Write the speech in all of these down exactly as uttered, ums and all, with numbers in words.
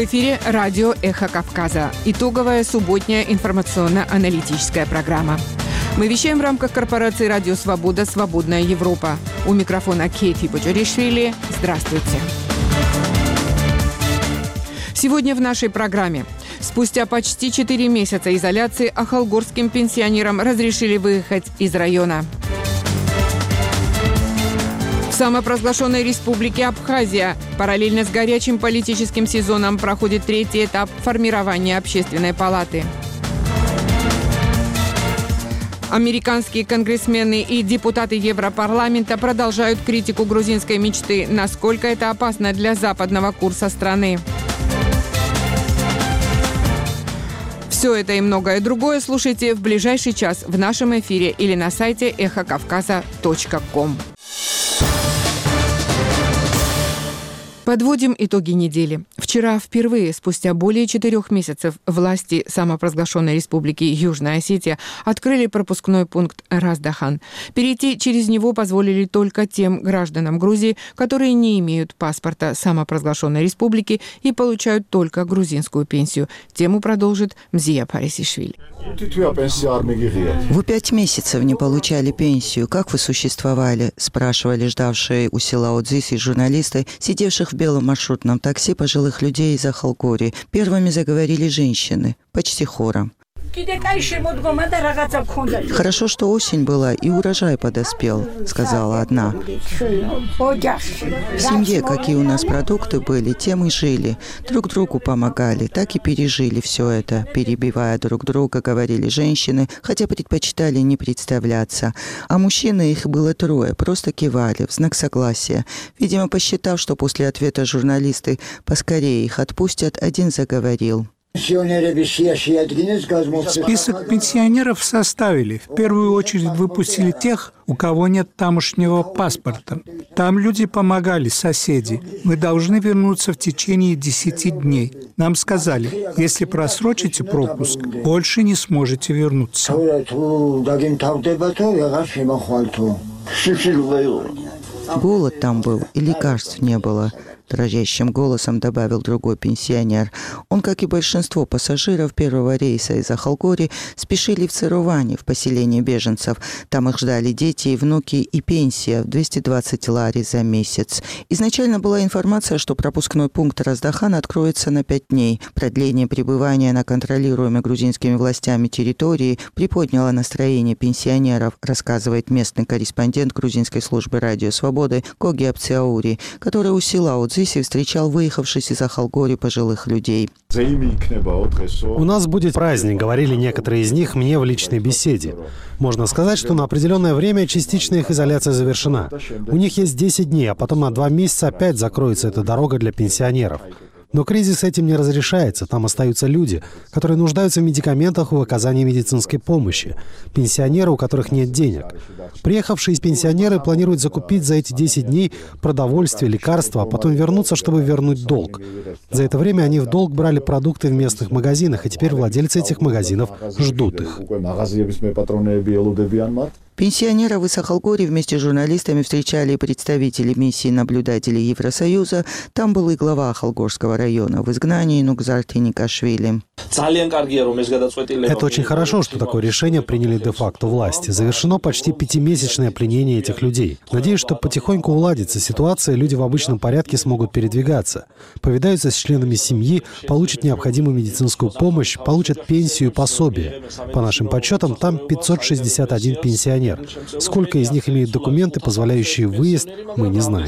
В эфире радио «Эхо Кавказа». Итоговая субботняя информационно-аналитическая программа. Мы вещаем в рамках корпорации «Радио Свобода. Свободная Европа». У микрофона Кейфи Боджаришвили. Здравствуйте. Сегодня в нашей программе. Спустя почти четыре месяца изоляции ахалгорским пенсионерам разрешили выехать из района. В самопровозглашенной республике Абхазия параллельно с горячим политическим сезоном проходит третий этап формирования общественной палаты. Американские конгрессмены и депутаты Европарламента продолжают критику грузинской мечты, насколько это опасно для западного курса страны. Все это и многое другое слушайте в ближайший час в нашем эфире или на сайте эхо кавказа точка ком. Подводим итоги недели. Вчера впервые, спустя более четырех месяцев, власти самопровозглашенной республики Южная Осетия открыли пропускной пункт Раздахан. Перейти через него позволили только тем гражданам Грузии, которые не имеют паспорта самопровозглашенной республики и получают только грузинскую пенсию. Тему продолжит Мзия Парисишвили. Вы пять месяцев не получали пенсию. Как вы существовали? Спрашивали ждавшие у села Одзиси журналисты, сидевших в белом маршрутном такси пожилых людей из Ахалгории. Первыми заговорили женщины, почти хором. «Хорошо, что осень была и урожай подоспел», — сказала одна. «В семье какие у нас продукты были, тем и жили. Друг другу помогали, так и пережили все это», — перебивая друг друга, говорили женщины, хотя предпочитали не представляться. А мужчины, их было трое, просто кивали в знак согласия. Видимо, посчитав, что после ответа журналисты поскорее их отпустят, один заговорил. Список пенсионеров составили. В первую очередь выпустили тех, у кого нет тамошнего паспорта. Там люди помогали, соседи. Мы должны вернуться в течение десяти дней. Нам сказали, если просрочите пропуск, больше не сможете вернуться. Голод там был, и лекарств не было. Дрожащим голосом добавил другой пенсионер. Он, как и большинство пассажиров первого рейса из Ахалгории, спешили в Цирувани, в поселение беженцев. Там их ждали дети и внуки, и пенсия в двести двадцать лари за месяц. Изначально была информация, что пропускной пункт Раздахан откроется на пять дней. Продление пребывания на контролируемой грузинскими властями территории приподняло настроение пенсионеров, рассказывает местный корреспондент грузинской службы «Радио Свободы» Коги Апциаури, который у села Одзи встречал выехавших из Ахалгории пожилых людей. У нас будет праздник, говорили некоторые из них мне в личной беседе. Можно сказать, что на определенное время частично их изоляция завершена. У них есть десять дней, а потом на два месяца опять закроется эта дорога для пенсионеров. Но кризис этим не разрешается. Там остаются люди, которые нуждаются в медикаментах и в оказании медицинской помощи. Пенсионеры, у которых нет денег. Приехавшие пенсионеры планируют закупить за эти десять дней продовольствие, лекарства, а потом вернуться, чтобы вернуть долг. За это время они в долг брали продукты в местных магазинах, и теперь владельцы этих магазинов ждут их. Пенсионеров из Ахалгории вместе с журналистами встречали и представители миссии наблюдателей Евросоюза. Там был и глава Ахалгорского района в изгнании Нугзар Теникашвили. Это очень хорошо, что такое решение приняли де-факто власти. Завершено почти пятимесячное пленение этих людей. Надеюсь, что потихоньку уладится ситуация, люди в обычном порядке смогут передвигаться, повидаются с членами семьи, получат необходимую медицинскую помощь, получат пенсию и пособие. По нашим подсчетам, там пятьсот шестьдесят один пенсионер. Сколько из них имеют документы, позволяющие выезд, мы не знаем.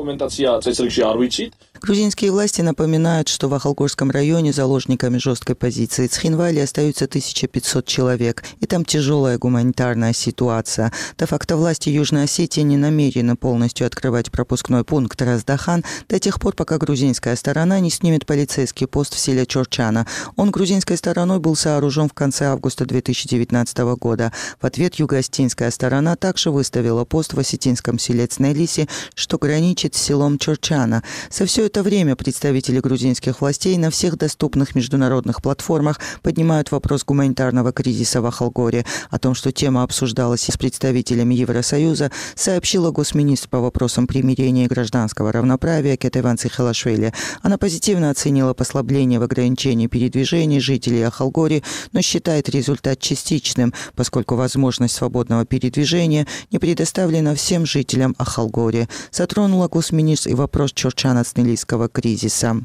Грузинские власти напоминают, что в Ахалгорском районе заложниками жесткой позиции Цхинвали остаются тысяча пятьсот человек, и там тяжелая гуманитарная ситуация. Де-факто власти Южной Осетии не намерены полностью открывать пропускной пункт Раздахан до тех пор, пока грузинская сторона не снимет полицейский пост в селе Чорчана. Он грузинской стороной был сооружен в конце августа две тысячи девятнадцатого года. В ответ юго-осетинская сторона также выставила пост в осетинском селе Цнелиси, что граничит с селом Чорчана. За все это это время представители грузинских властей на всех доступных международных платформах поднимают вопрос гуманитарного кризиса в Ахалгоре. О том, что тема обсуждалась с представителями Евросоюза, сообщила госминистр по вопросам примирения и гражданского равноправия Кетеван Цихелашвили. Она позитивно оценила послабление в ограничении передвижений жителей Ахалгори, но считает результат частичным, поскольку возможность свободного передвижения не предоставлена всем жителям Ахалгори. Затронула госминистр и вопрос чорчано-цнелийского кризиса.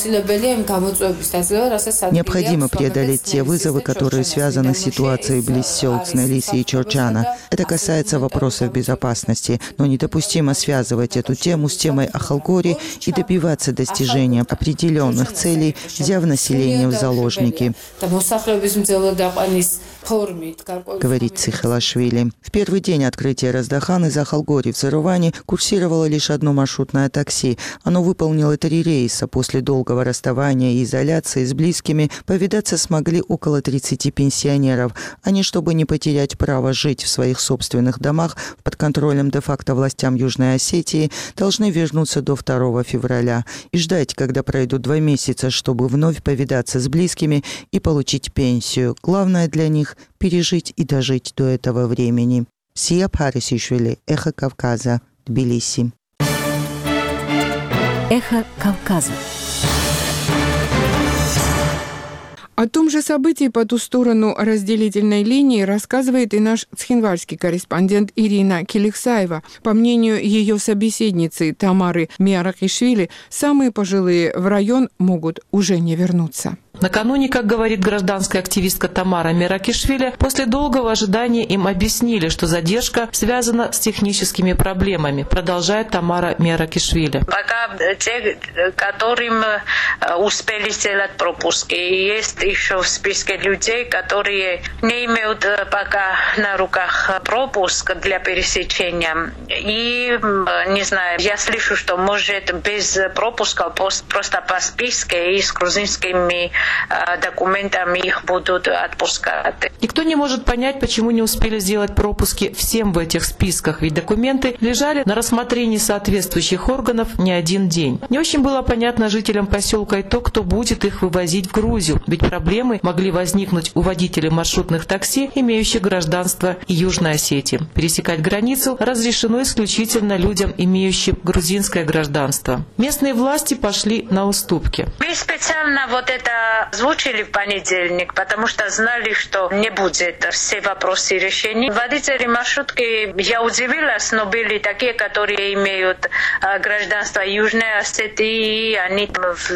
Необходимо преодолеть те вызовы, которые связаны с ситуацией близ сел Цнелиси и Чорчана. Это касается вопросов безопасности, но недопустимо связывать эту тему с темой Ахалгори и добиваться достижения определенных целей, взяв население в заложники, говорит Цихелашвили. В первый день открытия Раздахан из Ахалгори в Церуване курсировало лишь одно маршрутное такси. Оно выполнило три рейса. После долгого расставания и изоляции с близкими повидаться смогли около тридцати пенсионеров. Они, чтобы не потерять право жить в своих собственных домах под контролем де-факто властям Южной Осетии, должны вернуться до второго февраля и ждать, когда пройдут два месяца, чтобы вновь повидаться с близкими и получить пенсию. Главное для них – пережить и дожить до этого времени. Сия Парисишвили, Эхо Кавказа, Тбилиси. Эхо Кавказа. О том же событии по ту сторону разделительной линии рассказывает и наш цхинвальский корреспондент Ирина Келиксаева. По мнению ее собеседницы Тамары Миаракишвили, самые пожилые в район могут уже не вернуться. Накануне, как говорит гражданская активистка Тамара Миракишвили, после долгого ожидания им объяснили, что задержка связана с техническими проблемами, продолжает Тамара Миракишвили. Пока те, которым успели сделать пропуски, есть еще в списке людей, которые не имеют пока на руках пропуск для пересечения. И, не знаю, я слышу, что может без пропуска просто по списку и с грузинскими документами их будут отпускать. Никто не может понять, почему не успели сделать пропуски всем в этих списках, ведь документы лежали на рассмотрении соответствующих органов не один день. Не очень было понятно жителям поселка и то, кто будет их вывозить в Грузию, ведь проблемы могли возникнуть у водителей маршрутных такси, имеющих гражданство Южной Осетии. Пересекать границу разрешено исключительно людям, имеющим грузинское гражданство. Местные власти пошли на уступки. Мы специально вот это озвучили в понедельник, потому что знали, что не будет все вопросы решены. Водители маршрутки, я удивилась, но были такие, которые имеют гражданство Южной Осетии, и они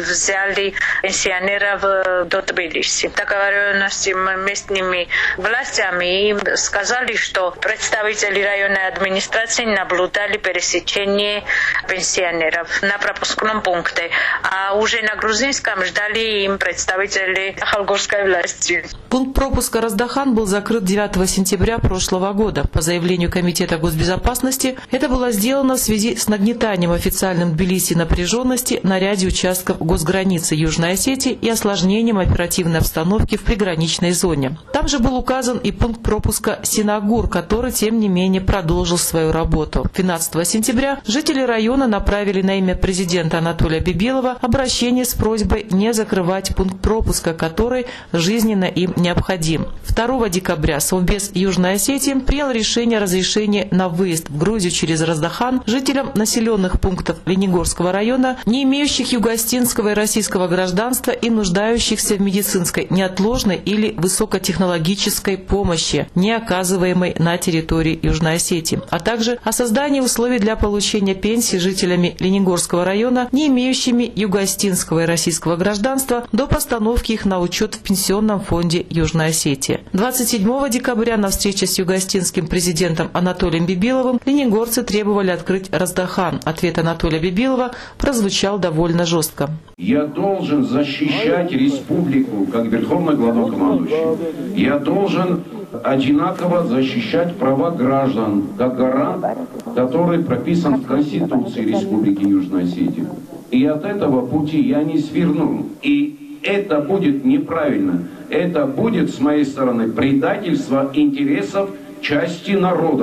взяли пенсионеров до Тбилиси. Договоренности с местными властями им сказали, что представители районной администрации наблюдали пересечение пенсионеров на пропускном пункте, а уже на грузинском ждали им представители Ахалгорской власти. Пункт пропуска Раздахан был закрыт девятого сентября прошлого года. По заявлению Комитета госбезопасности, это было сделано в связи с нагнетанием официальным Тбилиси напряженности на ряде участков госграницы Южной Осетии и осложнением оперативной обстановки в приграничной зоне. Там же был указан и пункт пропуска Синагур, который, тем не менее, продолжил свою работу. двенадцатого сентября жители района направили на имя президента Анатолия Бибилова обращение с просьбой не закрывать пункт пропуска, который жизненно им необходим. второго декабря Совбез Южной Осетии принял решение о разрешении на выезд в Грузию через Раздахан жителям населенных пунктов Ленигорского района, не имеющих юго-осетинского и российского гражданства и нуждающихся в медицинской, неотложной или высокотехнологической помощи, не оказываемой на территории Южной Осетии, а также о создании условий для получения пенсии жителями Ленигорского района, не имеющими юго-осетинского и российского гражданства, до постановки их на учет в Пенсионном фонде Южной Осетии. двадцать седьмого декабря на встрече с юго-осетинским президентом Анатолием Бибиловым ленигорцы требовали открыть Раздахан. Ответ Анатолия Бибилова прозвучал довольно жестко. Я должен защищать республику как верховный главнокомандующий. Я должен одинаково защищать права граждан как гарант, который прописан в Конституции Республики Южная Осетия. И от этого пути я не сверну. И это будет неправильно. Это будет, с моей стороны, предательство интересов части народа.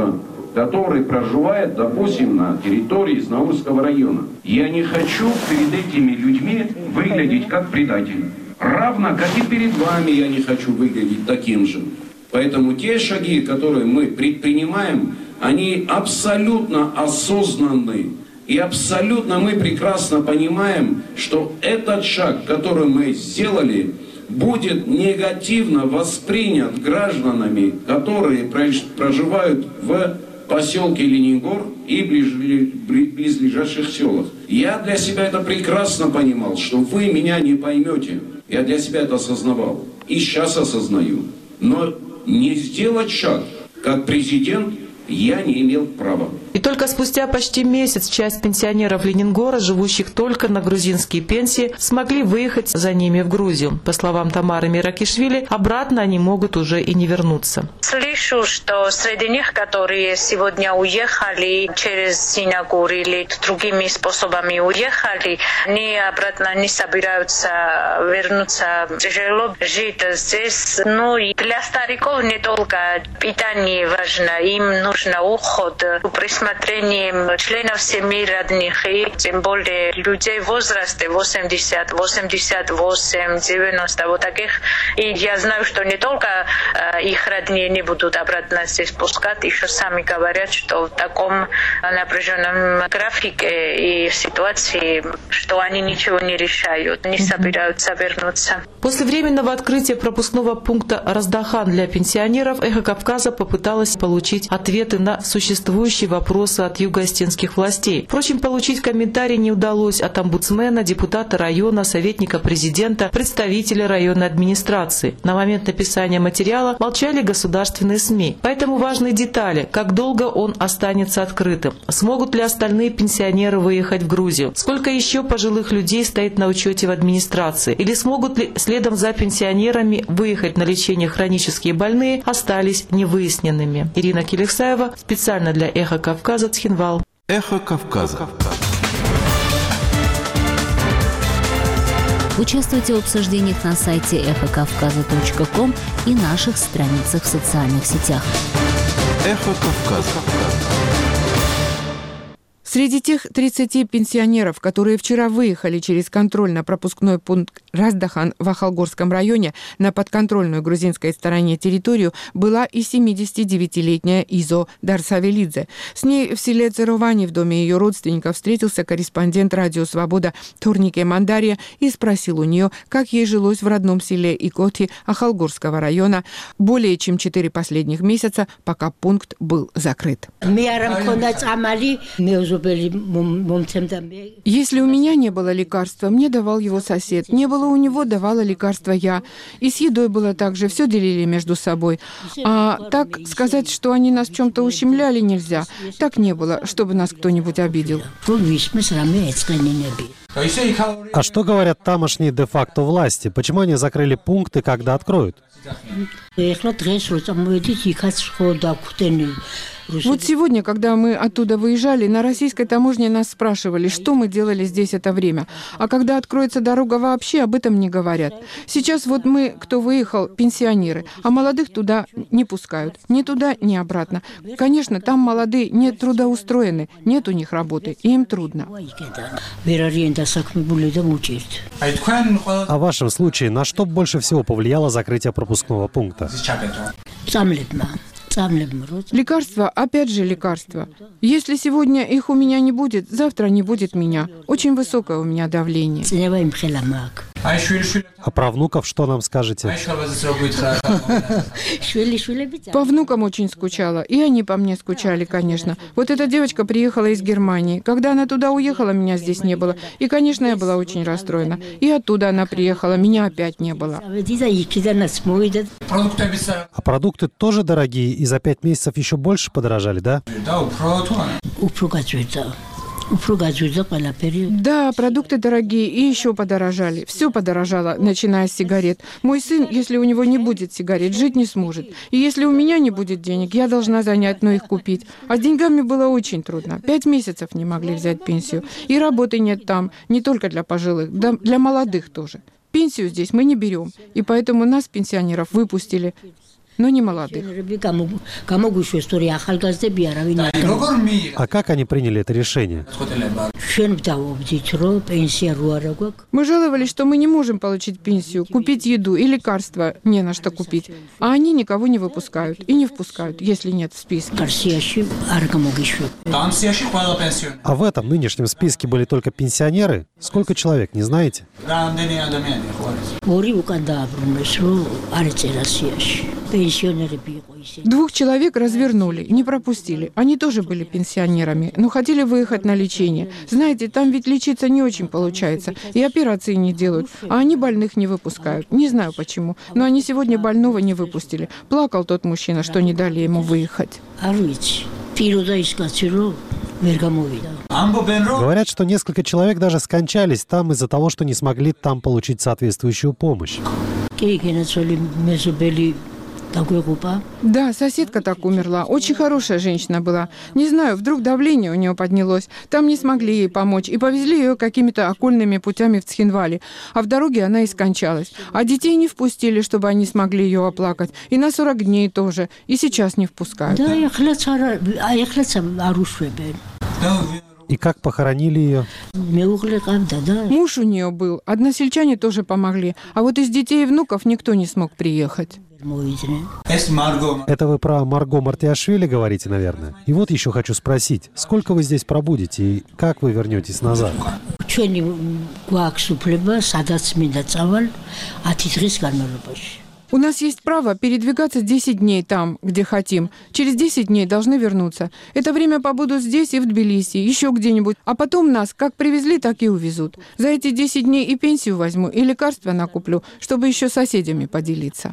который проживает, допустим, на территории Знаурского района. Я не хочу перед этими людьми выглядеть как предатель. Равно, как и перед вами я не хочу выглядеть таким же. Поэтому те шаги, которые мы предпринимаем, они абсолютно осознанны. И абсолютно мы прекрасно понимаем, что этот шаг, который мы сделали, будет негативно воспринят гражданами, которые проживают в поселке Лениногор и близлежащих селах. Я для себя это прекрасно понимал, что вы меня не поймете. Я для себя это осознавал. И сейчас осознаю. Но не сделать шаг, как президент, я не имел права. И только спустя почти месяц часть пенсионеров Ленингора, живущих только на грузинские пенсии, смогли выехать за ними в Грузию. По словам Тамары Миракишвили, обратно они могут уже и не вернуться. Слышу, что среди них, которые сегодня уехали через Синагур или другими способами уехали, они обратно не собираются вернуться. Тяжело жить здесь. Ну и для стариков не только питание важно, им нужно уход, присмотрение членов семьи родных, и тем более людей в возрасте восемьдесят, восемьдесят восемь, девяносто, вот таких. И я знаю, что не только э, их родные не будут обратно здесь пускать, еще сами говорят, что в таком напряженном графике и ситуации, что они ничего не решают, не собираются вернуться. После временного открытия пропускного пункта Раздахан для пенсионеров «Эхо Кавказа» попыталась получить ответы на существующие вопросы от юго-осетинских властей. Впрочем, получить комментарий не удалось от омбудсмена, депутата района, советника президента, представителя районной администрации. На момент написания материала молчали государственные СМИ. Поэтому важны детали, как долго он останется открытым. Смогут ли остальные пенсионеры выехать в Грузию? Сколько еще пожилых людей стоит на учете в администрации? Или смогут ли следом за пенсионерами выехать на лечение хронические больные, остались невыясненными. Ирина Келексаева специально для «Эхо Кавказа», Цхинвал. «Эхо Кавказа». Участвуйте в обсуждениях на сайте эхо кавказа точка ком и наших страницах в социальных сетях. «Эхо Кавказа». Среди тех тридцати пенсионеров, которые вчера выехали через контрольно-пропускной пункт Раздахан в Ахалгорском районе на подконтрольную грузинской стороне территорию, была и семидесятидевятилетняя Изо Дарсавелидзе. С ней в селе Церовани в доме ее родственников встретился корреспондент «Радио Свобода» Турнике Мандария и спросил у нее, как ей жилось в родном селе Икоти Ахалгорского района более чем четыре последних месяца, пока пункт был закрыт. Если у меня не было лекарства, мне давал его сосед. Не было у него, давала лекарства я. И с едой было так же, все делили между собой. А так сказать, что они нас в чем-то ущемляли, нельзя. Так не было, чтобы нас кто-нибудь обидел. А что говорят тамошние де-факто власти? Почему они закрыли пункты, когда откроют? Вот сегодня, когда мы оттуда выезжали, на российской таможне нас спрашивали, что мы делали здесь это время. А когда откроется дорога вообще, об этом не говорят. Сейчас вот мы, кто выехал, пенсионеры, а молодых туда не пускают. Ни туда, ни обратно. Конечно, там молодые не трудоустроены, нет у них работы, и им трудно. А в вашем случае на что больше всего повлияло закрытие пропускного пункта? Лекарства, опять же лекарства. Если сегодня их у меня не будет, завтра не будет меня. Очень высокое у меня давление. А про внуков что нам скажете? По внукам очень скучала, и они по мне скучали, конечно. Вот эта девочка приехала из Германии. Когда она туда уехала, меня здесь не было. И, конечно, я была очень расстроена. И оттуда она приехала, меня опять не было. А продукты тоже дорогие, и за пять месяцев еще больше подорожали, да? Да, продукты дорогие и еще подорожали. Все подорожало, начиная с сигарет. Мой сын, если у него не будет сигарет, жить не сможет. И если у меня не будет денег, я должна занять, но их купить. А с деньгами было очень трудно. Пять месяцев не могли взять пенсию. И работы нет там, не только для пожилых, для молодых тоже. Пенсию здесь мы не берем. И поэтому нас, пенсионеров, выпустили. но не молодых. А как они приняли это решение? Мы жаловались, что мы не можем получить пенсию, купить еду и лекарства не на что купить. А они никого не выпускают и не впускают, если нет в списке. А в этом нынешнем списке были только пенсионеры? Сколько человек, не знаете? Двух человек развернули, не пропустили. Они тоже были пенсионерами, но хотели выехать на лечение. Знаете, там ведь лечиться не очень получается, и операции не делают, а они больных не выпускают. Не знаю почему, но они сегодня больного не выпустили. Плакал тот мужчина, что не дали ему выехать. Говорят, что несколько человек даже скончались там из-за того, что не смогли там получить соответствующую помощь. Да, соседка так умерла. Очень хорошая женщина была. Не знаю, вдруг давление у нее поднялось. Там не смогли ей помочь и повезли ее какими-то окольными путями в Цхинвали. А в дороге она и скончалась. А детей не впустили, чтобы они смогли ее оплакать. И на сорок дней тоже. И сейчас не впускают. И как похоронили ее? Муж у нее был. Односельчане тоже помогли. А вот из детей и внуков никто не смог приехать. Это вы про Марго Мартиашвили говорите, наверное? И вот еще хочу спросить, сколько вы здесь пробудете и как вы вернетесь назад? У нас есть право передвигаться десять дней там, где хотим. Через десять дней должны вернуться. Это время побуду здесь и в Тбилиси, еще где-нибудь. А потом нас как привезли, так и увезут. За эти десять дней и пенсию возьму, и лекарства накуплю, чтобы еще с соседями поделиться.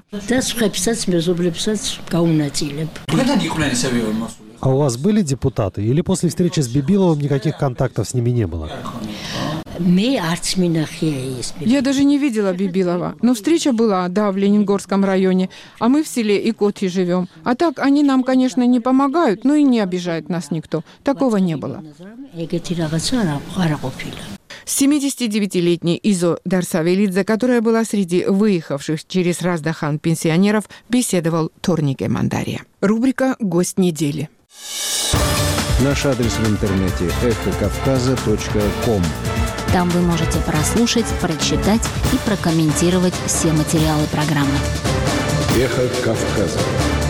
А у вас были депутаты? Или после встречи с Бибиловым никаких контактов с ними не было? Я даже не видела Бибилова. Но встреча была, да, в Ленингорском районе. А мы в селе Икотьи живем. А так они нам, конечно, не помогают, но и не обижает нас никто. Такого не было. семидесятидевятилетний Изо Дарсавелидзе, которая была среди выехавших через Раздахан пенсионеров, беседовал Торнике Мандария. Рубрика «Гость недели». Наш адрес в интернете эхо кавказа точка ком. Там вы можете прослушать, прочитать и прокомментировать все материалы программы. Эхо Кавказа.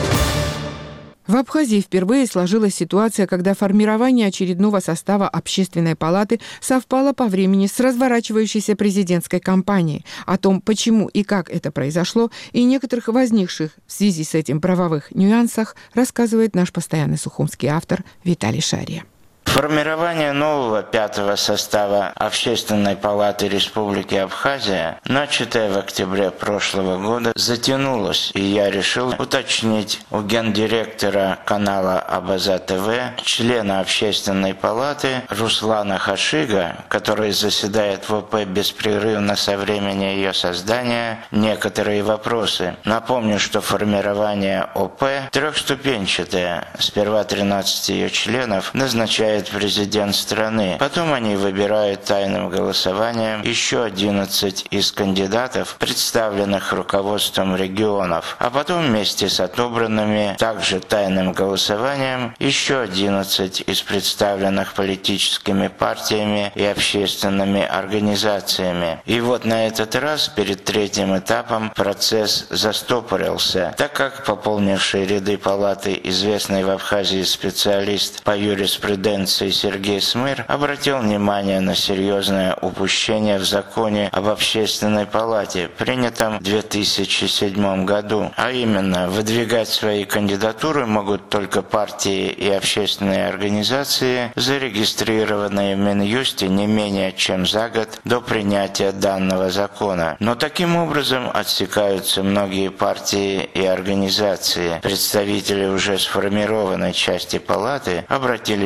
В Абхазии впервые сложилась ситуация, когда формирование очередного состава Общественной палаты совпало по времени с разворачивающейся президентской кампанией. О том, почему и как это произошло, и некоторых возникших в связи с этим правовых нюансах, рассказывает наш постоянный сухумский автор Виталий Шария. Формирование нового пятого состава Общественной палаты Республики Абхазия, начатое в октябре прошлого года, затянулось, и я решил уточнить у гендиректора канала Абаза ТВ, члена Общественной палаты Руслана Хашига, который заседает в ОП беспрерывно со времени ее создания, некоторые вопросы. Напомню, что формирование ОП трехступенчатое. Сперва тринадцать ее членов назначает президент страны. Потом они выбирают тайным голосованием еще одиннадцать из кандидатов, представленных руководством регионов. А потом вместе с отобранными также тайным голосованием еще одиннадцать из представленных политическими партиями и общественными организациями. И вот на этот раз перед третьим этапом процесс застопорился, так как пополнивший ряды палаты известный в Абхазии специалист по юриспруденции Сергей Смыр обратил внимание на серьезное упущение в законе об Общественной палате, принятом в две тысячи седьмом году. А именно, выдвигать свои кандидатуры могут только партии и общественные организации, зарегистрированные в Минюсте не менее чем за год до принятия данного закона. Но таким образом отсекаются многие партии и организации. Представители уже сформированной части палаты обратились в парламент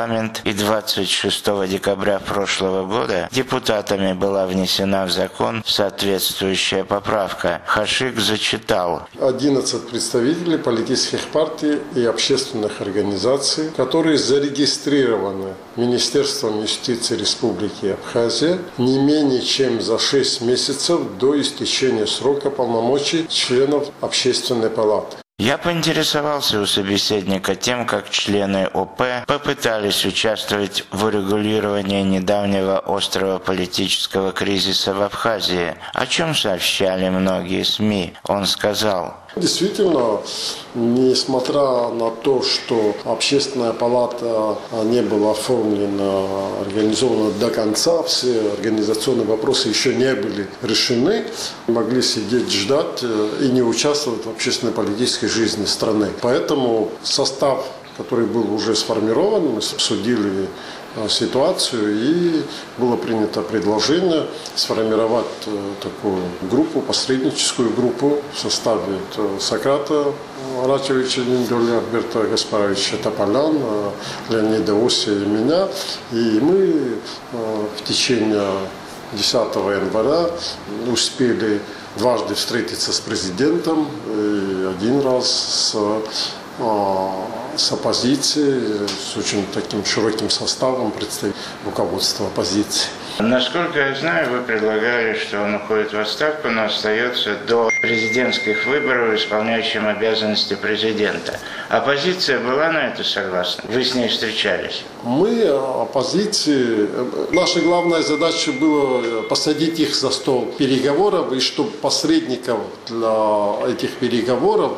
парламент, и двадцать шестого декабря прошлого года депутатами была внесена в закон соответствующая поправка. Хашик зачитал. одиннадцать представителей политических партий и общественных организаций, которые зарегистрированы Министерством юстиции Республики Абхазия не менее чем за шесть месяцев до истечения срока полномочий членов Общественной палаты. Я поинтересовался у собеседника тем, как члены ОП попытались участвовать в урегулировании недавнего острого политического кризиса в Абхазии, о чем сообщали многие СМИ. Он сказал: действительно, несмотря на то, что Общественная палата не была оформлена, организована до конца, все организационные вопросы еще не были решены, могли сидеть, ждать и не участвовать в общественной политической жизни страны. Поэтому состав, который был уже сформирован, мы обсудили ситуацию, и было принято предложение сформировать такую группу, посредническую группу в составе Сократа Рачевича Ниндоля, Альберта Гаспаровича Тополян, Леонида Осия и меня. И мы в течение десятого января успели дважды встретиться с президентом и один раз с с оппозицией, с очень таким широким составом представителей руководства оппозиции. Насколько я знаю, вы предлагали, что он уходит в отставку, но остается до президентских выборов исполняющим обязанности президента. Оппозиция была на это согласна? Вы с ней встречались? Мы, оппозиции, наша главная задача была посадить их за стол переговоров, и чтобы посредников для этих переговоров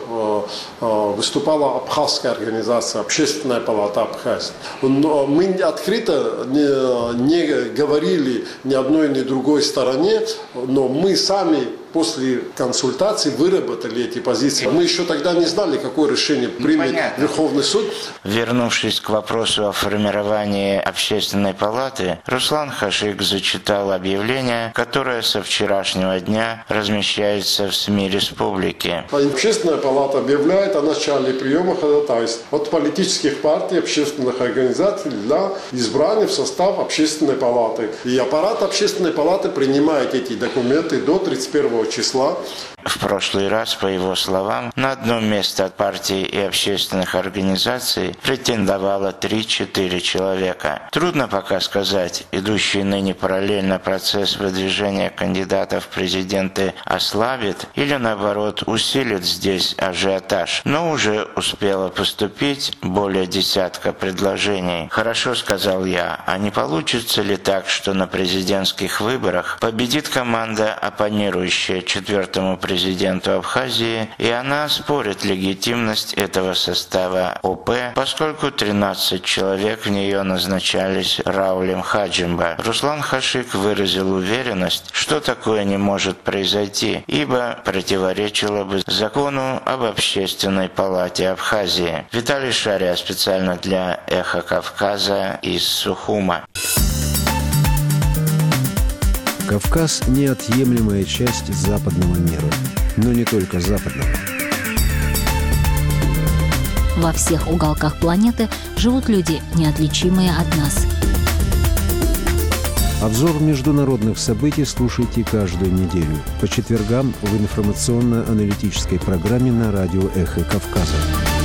выступала абхазская организация, Общественная палата Абхазии. Но мы открыто не, не говорили ни одной, ни другой стороне, но мы сами после консультаций выработали эти позиции. Мы еще тогда не знали, какое решение примет Понятно. Верховный суд. Вернувшись к вопросу о формировании Общественной палаты, Руслан Хашик зачитал объявление, которое со вчерашнего дня размещается в СМИ республики. Общественная палата объявляет о начале приема ходатайств от политических партий, общественных организаций для избрания в состав Общественной палаты. И аппарат Общественной палаты принимает эти документы до тридцать первого числа. В прошлый раз, по его словам, на одно место от партий и общественных организаций претендовало три-четыре человека. Трудно пока сказать, идущий ныне параллельно процесс выдвижения кандидатов в президенты ослабит или, наоборот, усилит здесь ажиотаж. Но уже успело поступить более десятка предложений. Хорошо, сказал я, а не получится ли так, что на президентских выборах победит команда, оппонирующая четвертому президенту президенту Абхазии, и она спорит легитимность этого состава ОП, поскольку тринадцать человек в нее назначались Раулем Хаджимба. Руслан Хашик выразил уверенность, что такое не может произойти, ибо противоречило бы закону об Общественной палате Абхазии. Виталий Шария специально для «Эхо Кавказа» из Сухума. Кавказ – неотъемлемая часть западного мира, но не только западного. Во всех уголках планеты живут люди, неотличимые от нас. Обзор международных событий слушайте каждую неделю по четвергам в информационно-аналитической программе на радио «Эхо Кавказа».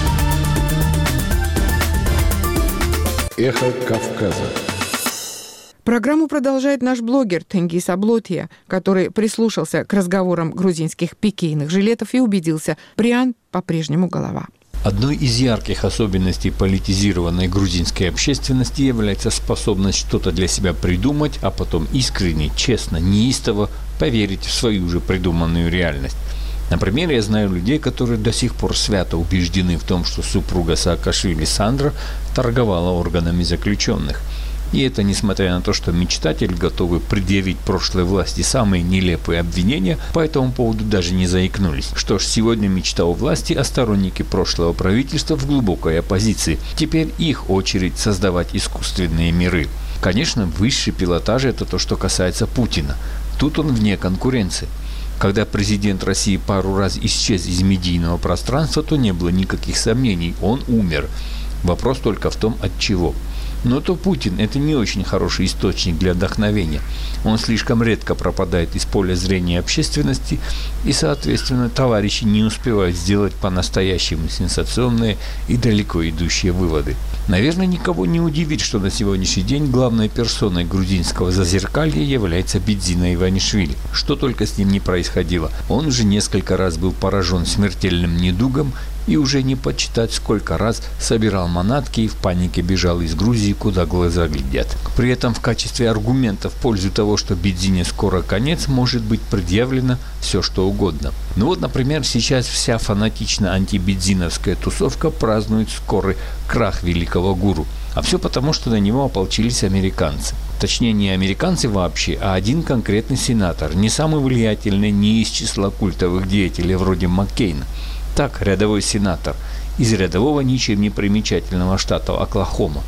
«Эхо Кавказа». Программу продолжает наш блогер Тенгиз Аблотья, который прислушался к разговорам грузинских пикейных жилетов и убедился, Приан по-прежнему голова. Одной из ярких особенностей политизированной грузинской общественности является способность что-то для себя придумать, а потом искренне, честно, неистово поверить в свою же придуманную реальность. Например, я знаю людей, которые до сих пор свято убеждены в том, что супруга Саакашвили Сандра торговала органами заключенных. И это несмотря на то, что мечтатели готовы предъявить прошлой власти самые нелепые обвинения, по этому поводу даже не заикнулись. Что ж, сегодня мечта у власти, а сторонники прошлого правительства в глубокой оппозиции. Теперь их очередь создавать искусственные миры. Конечно, высший пилотаж – это то, что касается Путина. Тут он вне конкуренции. Когда президент России пару раз исчез из медийного пространства, то не было никаких сомнений – он умер. Вопрос только в том, от чего. Но то Путин – это не очень хороший источник для вдохновения. Он слишком редко пропадает из поля зрения общественности, и, соответственно, товарищи не успевают сделать по-настоящему сенсационные и далеко идущие выводы. Наверное, никого не удивит, что на сегодняшний день главной персоной грузинского зазеркалья является Бидзина Иванишвили. Что только с ним не происходило. Он уже несколько раз был поражен смертельным недугом и уже не подсчитать, сколько раз собирал манатки и в панике бежал из Грузии, куда глаза глядят. При этом в качестве аргумента в пользу того, что Бидзине скоро конец, может быть предъявлено все, что угодно. Ну вот, например, сейчас вся фанатично антибидзиновская тусовка празднует скорый крах великого гуру. А все потому, что на него ополчились американцы. Точнее, не американцы вообще, а один конкретный сенатор, не самый влиятельный, не из числа культовых деятелей вроде Маккейна. Так, рядовой сенатор из рядового ничем не примечательного штата Оклахома.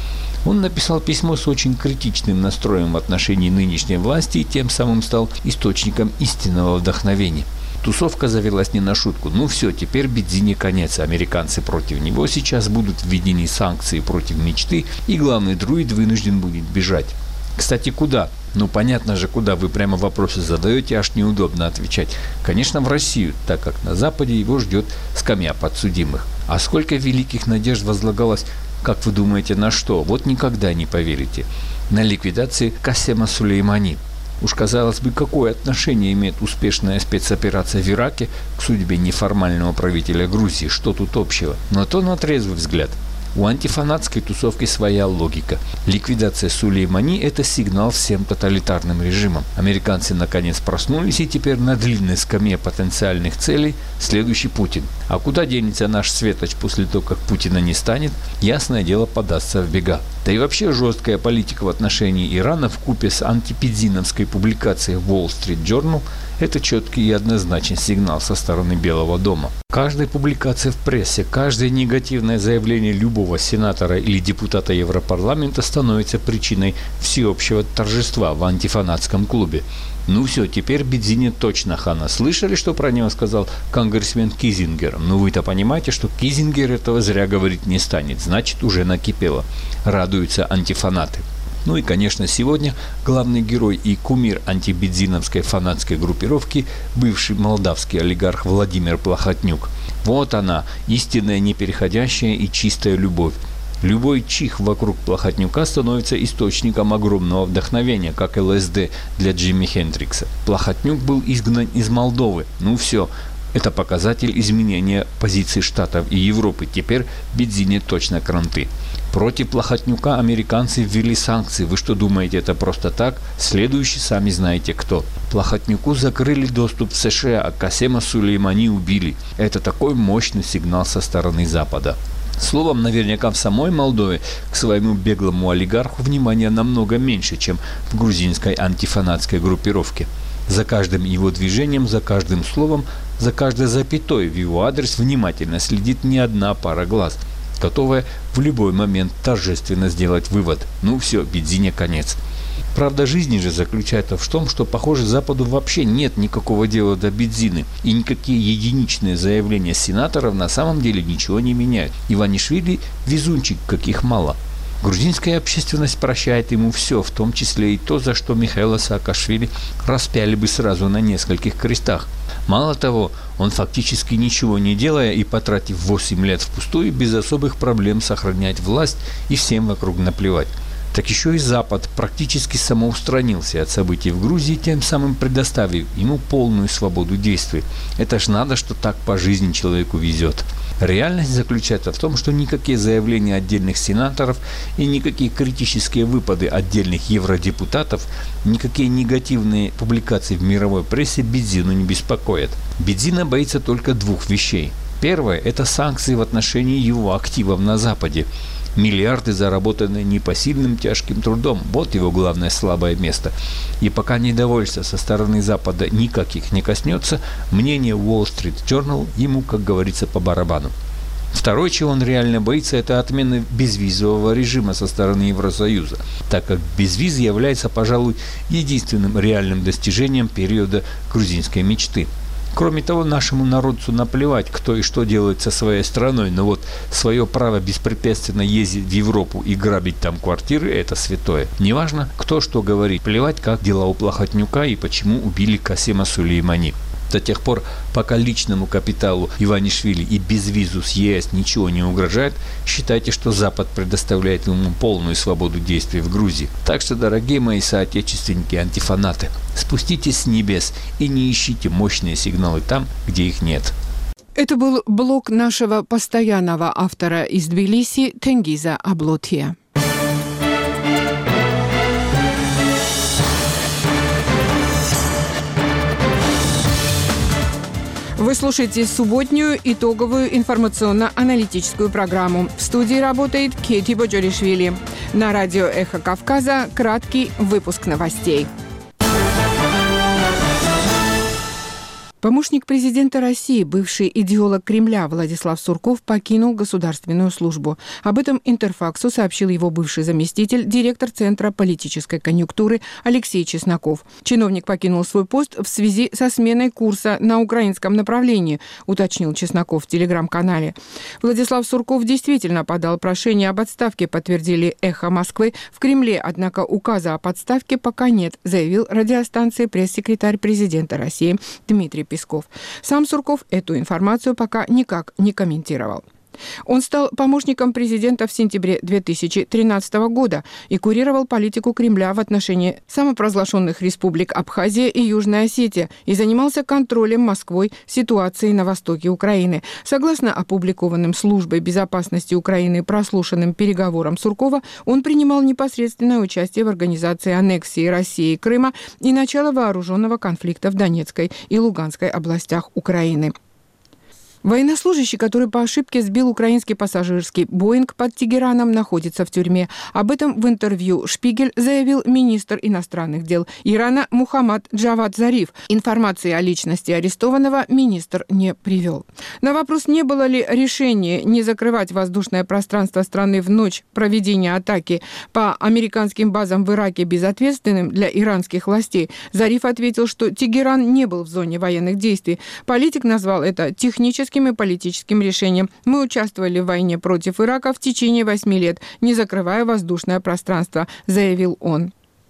Он написал письмо с очень критичным настроем в отношении нынешней власти и тем самым стал источником истинного вдохновения. Тусовка завелась не на шутку. Ну все, теперь Бидзине конец. Американцы против него сейчас будут введены санкции против мечты, и главный друид вынужден будет бежать. Кстати, куда? Ну, понятно же, куда. Вы прямо вопросы задаете, аж неудобно отвечать. Конечно, в Россию, так как на Западе его ждет скамья подсудимых. А сколько великих надежд возлагалось, как вы думаете, на что? Вот никогда не поверите. На ликвидации Касема Сулеймани. Уж, казалось бы, какое отношение имеет успешная спецоперация в Ираке к судьбе неформального правителя Грузии? Что тут общего? Но то на трезвый взгляд. У антифанатской тусовки своя логика. Ликвидация Сулеймани – это сигнал всем тоталитарным режимам. Американцы наконец проснулись, и теперь на длинной скамье потенциальных целей следующий Путин. А куда денется наш светоч после того, как Путина не станет, ясное дело, подастся в бега. Да и вообще жесткая политика в отношении Ирана вкупе с антипидзиновской публикацией Wall Street Journal – это четкий и однозначный сигнал со стороны Белого дома. Каждая публикация в прессе, каждое негативное заявление любого сенатора или депутата Европарламента становится причиной всеобщего торжества в антифанатском клубе. Ну все, теперь Бидзине точно хана. Слышали, что про него сказал конгрессмен Кизингер? Ну вы-то понимаете, что Кизингер этого зря говорить не станет. Значит, уже накипело. Радуются антифанаты. Ну и, конечно, сегодня главный герой и кумир антибидзиновской фанатской группировки – бывший молдавский олигарх Владимир Плохотнюк. Вот она, истинная, непереходящая и чистая любовь. Любой чих вокруг Плохотнюка становится источником огромного вдохновения, как эл эс дэ для Джимми Хендрикса. Плохотнюк был изгнан из Молдовы. Ну все, это показатель изменения позиций Штатов и Европы. Теперь Бидзине точно кранты. Против Плохотнюка американцы ввели санкции. Вы что думаете, это просто так? Следующий сами знаете кто. Плохотнюку закрыли доступ в США, а Касема Сулеймани убили. Это такой мощный сигнал со стороны Запада. Словом, наверняка в самой Молдове к своему беглому олигарху внимания намного меньше, чем в грузинской антифанатской группировке. За каждым его движением, за каждым словом, за каждой запятой в его адрес внимательно следит не одна пара глаз, готовая в любой момент торжественно сделать вывод. Ну все, Бидзине конец. Правда жизни же заключается в том, что, похоже, Западу вообще нет никакого дела до Бидзины, и никакие единичные заявления сенаторов на самом деле ничего не меняют. Иванишвили везунчик, каких мало. Грузинская общественность прощает ему все, в том числе и то, за что Михаила Саакашвили распяли бы сразу на нескольких крестах. Мало того, он фактически ничего не делая и потратив восемь лет впустую, без особых проблем сохраняет власть и всем вокруг наплевать. Так еще и Запад практически самоустранился от событий в Грузии, тем самым предоставив ему полную свободу действий. Это ж надо, что так по жизни человеку везет. Реальность заключается в том, что никакие заявления отдельных сенаторов и никакие критические выпады отдельных евродепутатов, никакие негативные публикации в мировой прессе Бидзину не беспокоят. Бидзина боится только двух вещей. Первое – это санкции в отношении его активов на Западе. Миллиарды, заработанные непосильным тяжким трудом. Вот его главное слабое место. И пока недовольство со стороны Запада никаких не коснется, мнение Wall Street Journal ему, как говорится, по барабану. Второе, чего он реально боится, это отмена безвизового режима со стороны Евросоюза, так как безвиз является, пожалуй, единственным реальным достижением периода грузинской мечты. Кроме того, нашему народцу наплевать, кто и что делает со своей страной, но вот свое право беспрепятственно ездить в Европу и грабить там квартиры – это святое. Неважно, кто что говорит, плевать, как дела у Плохотнюка и почему убили Касема Сулеймани. До тех пор, пока личному капиталу Иванишвили и безвизу с ЕС ничего не угрожает, считайте, что Запад предоставляет ему полную свободу действий в Грузии. Так что, дорогие мои соотечественники-антифанаты, спуститесь с небес и не ищите мощные сигналы там, где их нет. Это был блог нашего постоянного автора из Тбилиси Тенгиза Аблотья. Вы слушаете субботнюю итоговую информационно-аналитическую программу. В студии работает Кети Боджоришвили. На радио «Эхо Кавказа» краткий выпуск новостей. Помощник президента России, бывший идеолог Кремля Владислав Сурков покинул государственную службу. Об этом Интерфаксу сообщил его бывший заместитель, директор Центра политической конъюнктуры Алексей Чесноков. Чиновник покинул свой пост в связи со сменой курса на украинском направлении, уточнил Чесноков в телеграм-канале. Владислав Сурков действительно подал прошение об отставке, подтвердили «Эхо Москвы». В Кремле, однако, указа о подставке пока нет, заявил радиостанции пресс-секретарь президента России Дмитрий Песков. Сам Сурков эту информацию пока никак не комментировал. Он стал помощником президента в сентябре две тысячи тринадцатого года и курировал политику Кремля в отношении самопровозглашенных республик Абхазия и Южная Осетия и занимался контролем Москвой ситуации на востоке Украины. Согласно опубликованным Службой безопасности Украины прослушанным переговорам Суркова, он принимал непосредственное участие в организации аннексии России Крыма и начала вооруженного конфликта в Донецкой и Луганской областях Украины. Военнослужащий, который по ошибке сбил украинский пассажирский «Боинг» под Тегераном, находится в тюрьме. Об этом в интервью «Шпигель» заявил министр иностранных дел Ирана Мухаммад Джавад Зариф. Информации о личности арестованного министр не привел. На вопрос, не было ли решения не закрывать воздушное пространство страны в ночь проведения атаки по американским базам в Ираке безответственным для иранских властей, Зариф ответил, что Тегеран не был в зоне военных действий. Политик назвал это техническим и политическим решением. Мы участвовали в войне против Ирака в течение восьми лет, не закрывая воздушное пространство, заявил он.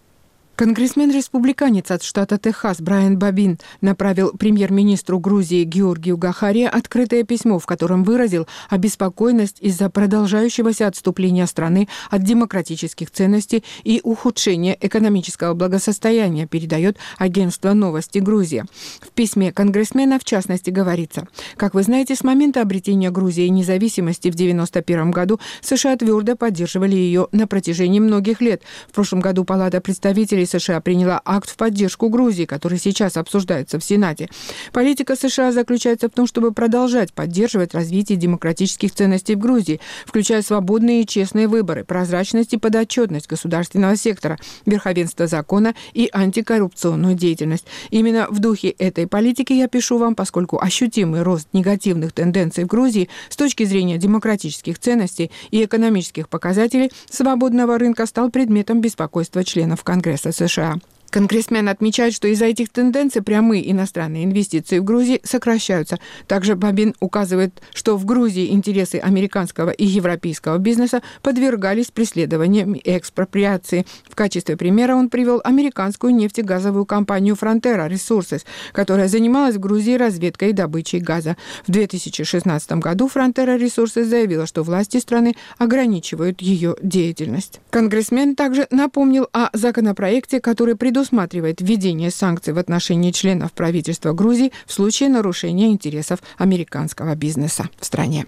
Конгрессмен-республиканец от штата Техас Брайан Бобин направил премьер-министру Грузии Георгию Гахаре открытое письмо, в котором выразил обеспокоенность из-за продолжающегося отступления страны от демократических ценностей и ухудшения экономического благосостояния, передает агентство «Новости Грузия». В письме конгрессмена, в частности, говорится: «Как вы знаете, с момента обретения Грузии независимости в девяносто первом году США твердо поддерживали ее на протяжении многих лет. В прошлом году Палата представителей США приняла акт в поддержку Грузии, который сейчас обсуждается в Сенате. Политика США заключается в том, чтобы продолжать поддерживать развитие демократических ценностей в Грузии, включая свободные и честные выборы, прозрачность и подотчетность государственного сектора, верховенство закона и антикоррупционную деятельность. Именно в духе этой политики я пишу вам, поскольку ощутимый рост негативных тенденций в Грузии с точки зрения демократических ценностей и экономических показателей свободного рынка стал предметом беспокойства членов Конгресса США». Конгрессмен отмечает, что из-за этих тенденций прямые иностранные инвестиции в Грузии сокращаются. Также Бобин указывает, что в Грузии интересы американского и европейского бизнеса подвергались преследованиям и экспроприации. В качестве примера он привел американскую нефтегазовую компанию Frontera Resources, которая занималась в Грузии разведкой и добычей газа. В две тысячи шестнадцатом году Frontera Resources заявила, что власти страны ограничивают ее деятельность. Конгрессмен также напомнил о законопроекте, который предусматривает предусматривает введение санкций в отношении членов правительства Грузии в случае нарушения интересов американского бизнеса в стране.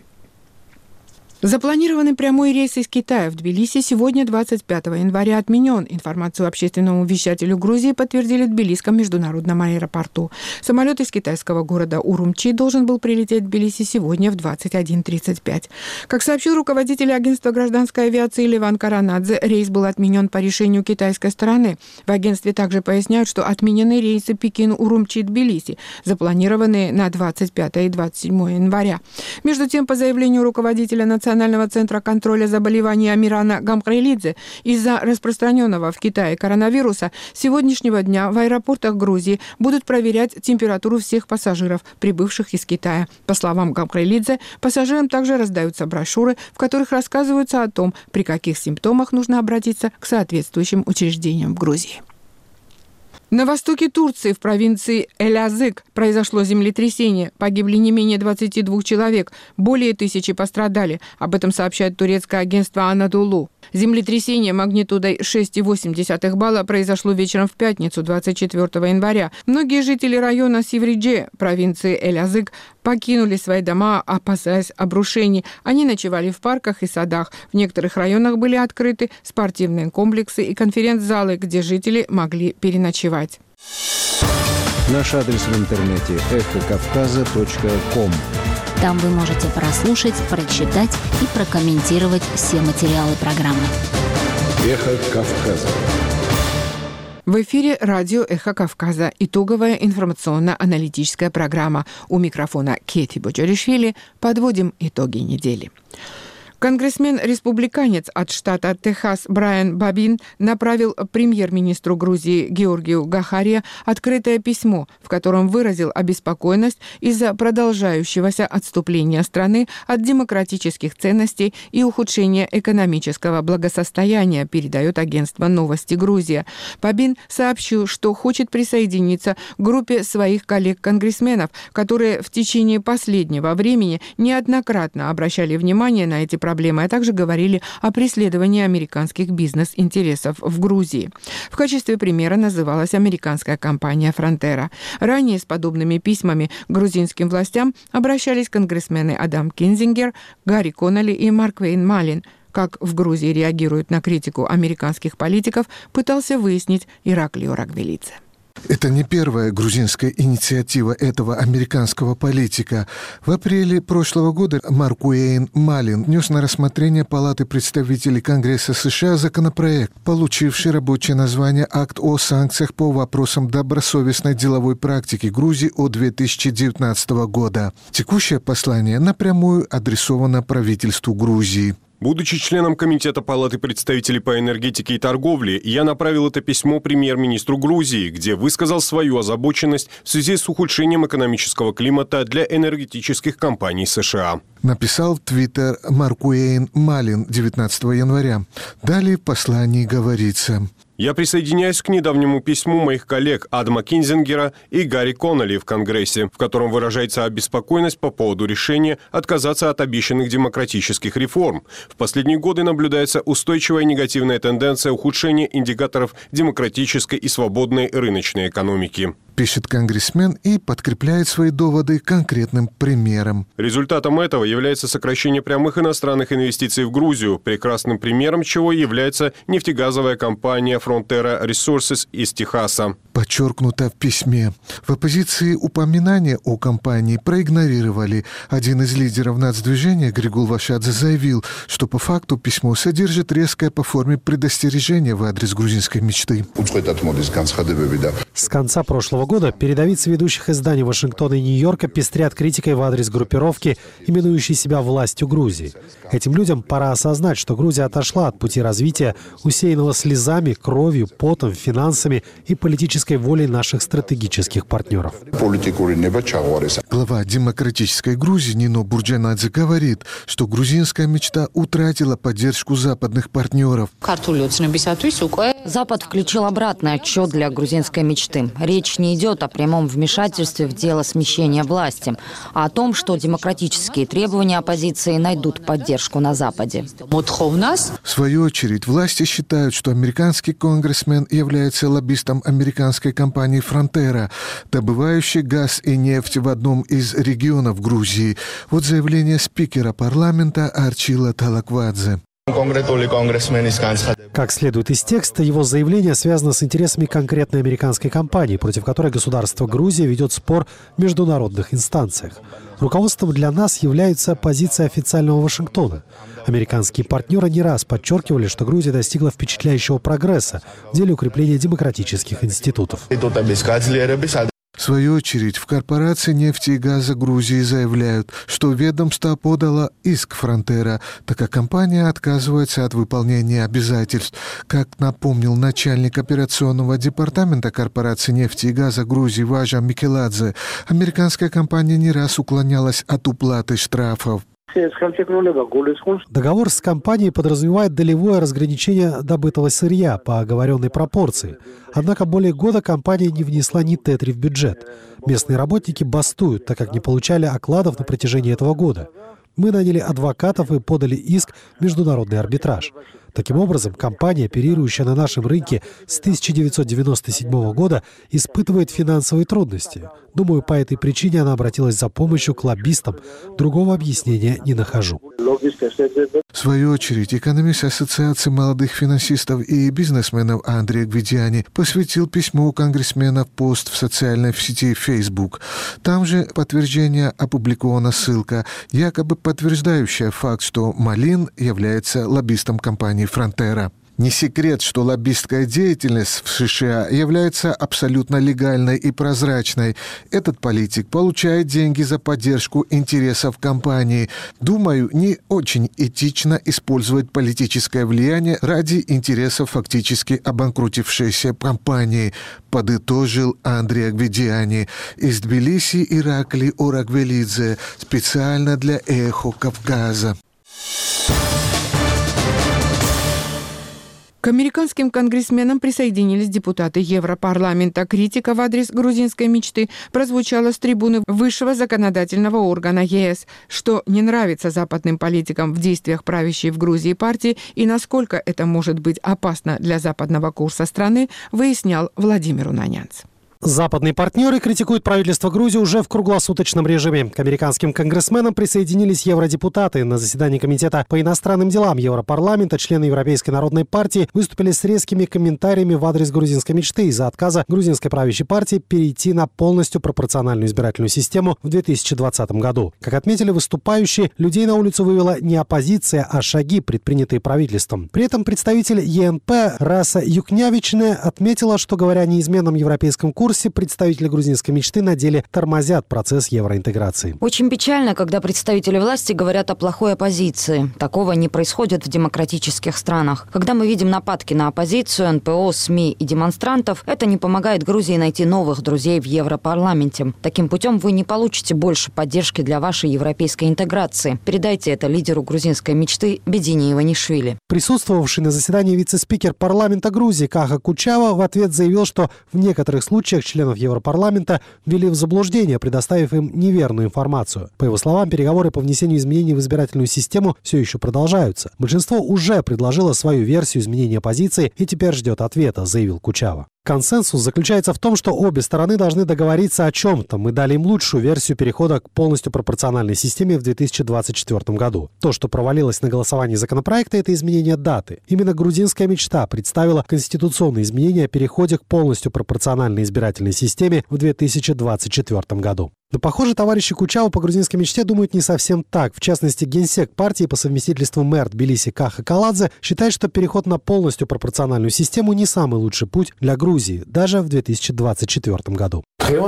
Запланированный прямой рейс из Китая в Тбилиси сегодня, двадцать пятого января, отменен. Информацию общественному вещателю Грузии подтвердили в Тбилисском международном аэропорту. Самолет из китайского города Урумчи должен был прилететь в Тбилиси сегодня в двадцать один тридцать пять. Как сообщил руководитель агентства гражданской авиации Леван Каранадзе, рейс был отменен по решению китайской стороны. В агентстве также поясняют, что отменены рейсы Пекин-Урумчи-Тбилиси, запланированные на двадцать пятое и двадцать седьмое января. Между тем, по заявлению руководителя национального Национального центра контроля заболеваний Амирана Гамхрелидзе, из-за распространенного в Китае коронавируса с сегодняшнего дня в аэропортах Грузии будут проверять температуру всех пассажиров, прибывших из Китая. По словам Гамхрелидзе, пассажирам также раздаются брошюры, в которых рассказывается о том, при каких симптомах нужно обратиться к соответствующим учреждениям в Грузии. На востоке Турции, в провинции Элязык, произошло землетрясение. Погибли не менее двадцати двух человек, более тысячи пострадали. Об этом сообщает турецкое агентство «Анадолу». Землетрясение магнитудой шесть и восемь десятых балла произошло вечером в пятницу, двадцать четвёртого января. Многие жители района Сивридже, провинции Элязык, покинули свои дома, опасаясь обрушений. Они ночевали в парках и садах. В некоторых районах были открыты спортивные комплексы и конференц-залы, где жители могли переночевать. Наш адрес в интернете – эхо кавказа точка ком. Там вы можете прослушать, прочитать и прокомментировать все материалы программы. Эхо Кавказа. В эфире радио «Эхо Кавказа». Итоговая информационно-аналитическая программа. У микрофона Кети Боджоришвили. Подводим итоги недели. Конгрессмен-республиканец от штата Техас Брайан Бабин направил премьер-министру Грузии Георгию Гахария открытое письмо, в котором выразил обеспокоенность из-за продолжающегося отступления страны от демократических ценностей и ухудшения экономического благосостояния, передает агентство «Новости Грузия». Бабин сообщил, что хочет присоединиться к группе своих коллег-конгрессменов, которые в течение последнего времени неоднократно обращали внимание на эти проблемы. проблемы, а также говорили о преследовании американских бизнес-интересов в Грузии. В качестве примера называлась американская компания «Фронтера». Ранее с подобными письмами к грузинским властям обращались конгрессмены Адам Кинзингер, Гарри Коннелли и Марквейн Малин. Как в Грузии реагируют на критику американских политиков, пытался выяснить Ираклио Рагвелидзе. Это не первая грузинская инициатива этого американского политика. В апреле прошлого года Марквейн Малин внес на рассмотрение Палаты представителей Конгресса США законопроект, получивший рабочее название «Акт о санкциях по вопросам добросовестной деловой практики Грузии от две тысячи девятнадцатого года». Текущее послание напрямую адресовано правительству Грузии. Будучи членом Комитета Палаты представителей по энергетике и торговле, я направил это письмо премьер-министру Грузии, где высказал свою озабоченность в связи с ухудшением экономического климата для энергетических компаний США. Написал в Твиттер Марквейн Малин девятнадцатого января. Далее в послании говорится: «Я присоединяюсь к недавнему письму моих коллег Адама Кинзингера и Гарри Коннелли в Конгрессе, в котором выражается обеспокоенность по поводу решения отказаться от обещанных демократических реформ. В последние годы наблюдается устойчивая негативная тенденция ухудшения индикаторов демократической и свободной рыночной экономики». Пишет конгрессмен и подкрепляет свои доводы конкретным примером. Результатом этого является сокращение прямых иностранных инвестиций в Грузию, прекрасным примером чего является нефтегазовая компания Frontera Resources из Техаса. Подчеркнуто в письме. В оппозиции упоминания о компании проигнорировали. Один из лидеров нацдвижения, Григул Вашадзе, заявил, что по факту письмо содержит резкое по форме предостережение в адрес грузинской мечты. С конца прошлого года передовицы ведущих изданий Вашингтона и Нью-Йорка пестрят критикой в адрес группировки, именующей себя властью Грузии. Этим людям пора осознать, что Грузия отошла от пути развития, усеянного слезами, кровью, потом, финансами и политической волей наших стратегических партнеров. Глава демократической Грузии Нино Бурджанадзе говорит, что грузинская мечта утратила поддержку западных партнеров. Запад включил обратный отчет для грузинской мечты. Речь не идет о прямом вмешательстве в дело смещения власти, а о том, что демократические требования оппозиции найдут поддержку на Западе. В свою очередь, власти считают, что американский конгрессмен является лоббистом американской компании «Фронтера», добывающей газ и нефть в одном из регионов Грузии. Вот заявление спикера парламента Арчила Талаквадзе. Как следует из текста, его заявление связано с интересами конкретной американской компании, против которой государство Грузия ведет спор в международных инстанциях. Руководством для нас является позиция официального Вашингтона. Американские партнеры не раз подчеркивали, что Грузия достигла впечатляющего прогресса в деле укрепления демократических институтов. В свою очередь, в корпорации нефти и газа Грузии заявляют, что ведомство подало иск Фронтера, так как компания отказывается от выполнения обязательств. Как напомнил начальник операционного департамента корпорации нефти и газа Грузии Важа Микеладзе, американская компания не раз уклонялась от уплаты штрафов. Договор с компанией подразумевает долевое разграничение добытого сырья по оговоренной пропорции. Однако более года компания не внесла ни тетри в бюджет. Местные работники бастуют, так как не получали окладов на протяжении этого года. Мы наняли адвокатов и подали иск в международный арбитраж. Таким образом, компания, оперирующая на нашем рынке с тысяча девятьсот девяносто седьмого года, испытывает финансовые трудности. Думаю, по этой причине она обратилась за помощью к лоббистам. Другого объяснения не нахожу. В свою очередь, экономист Ассоциации молодых финансистов и бизнесменов Андрей Гвидиани посвятил письму конгрессменов пост в социальной сети Facebook. Там же подтверждение опубликована ссылка, якобы подтверждающая факт, что Малин является лоббистом компании «Фронтера». Не секрет, что лоббистская деятельность в США является абсолютно легальной и прозрачной. Этот политик получает деньги за поддержку интересов компании. Думаю, не очень этично использовать политическое влияние ради интересов фактически обанкротившейся компании, подытожил Андрей Гвидиани. Из Тбилиси Иракли Ораквелидзе специально для «Эхо Кавказа». К американским конгрессменам присоединились депутаты Европарламента. Критика в адрес грузинской мечты прозвучала с трибуны высшего законодательного органа ЕС. Что не нравится западным политикам в действиях правящей в Грузии партии и насколько это может быть опасно для западного курса страны, выяснял Владимир Унанянц. Западные партнеры критикуют правительство Грузии уже в круглосуточном режиме. К американским конгрессменам присоединились евродепутаты. На заседании Комитета по иностранным делам Европарламента члены Европейской народной партии выступили с резкими комментариями в адрес грузинской мечты из-за отказа грузинской правящей партии перейти на полностью пропорциональную избирательную систему в две тысячи двадцатом году. Как отметили выступающие, людей на улицу вывела не оппозиция, а шаги, предпринятые правительством. При этом представитель ЕНП Раса Юкнявичне отметила, что, говоря о неизменном европейском курсе, представители грузинской мечты на деле тормозят процесс евроинтеграции. Очень печально, когда представители власти говорят о плохой оппозиции. Такого не происходит в демократических странах. Когда мы видим нападки на оппозицию, эн пэ о, СМИ и демонстрантов, это не помогает Грузии найти новых друзей в Европарламенте. Таким путем вы не получите больше поддержки для вашей европейской интеграции. Передайте это лидеру грузинской мечты Бедине Иванишвили. Присутствовавший на заседании вице-спикер парламента Грузии Каха Кучава в ответ заявил, что в некоторых случаях членов Европарламента ввели в заблуждение, предоставив им неверную информацию. По его словам, переговоры по внесению изменений в избирательную систему все еще продолжаются. Большинство уже предложило свою версию изменения позиции и теперь ждет ответа, заявил Кучава. Консенсус заключается в том, что обе стороны должны договориться о чем-то. Мы дали им лучшую версию перехода к полностью пропорциональной системе в две тысячи двадцать четвёртом году. То, что провалилось на голосовании законопроекта, это изменение даты. Именно грузинская мечта представила конституционные изменения о переходе к полностью пропорциональной избирательной системе в две тысячи двадцать четвёртом году. Но, похоже, товарищи Кучава по грузинской мечте думают не совсем так. В частности, генсек партии по совместительству мэр Тбилиси Каха Каладзе считает, что переход на полностью пропорциональную систему не самый лучший путь для Грузии, даже в две тысячи двадцать четвёртом году.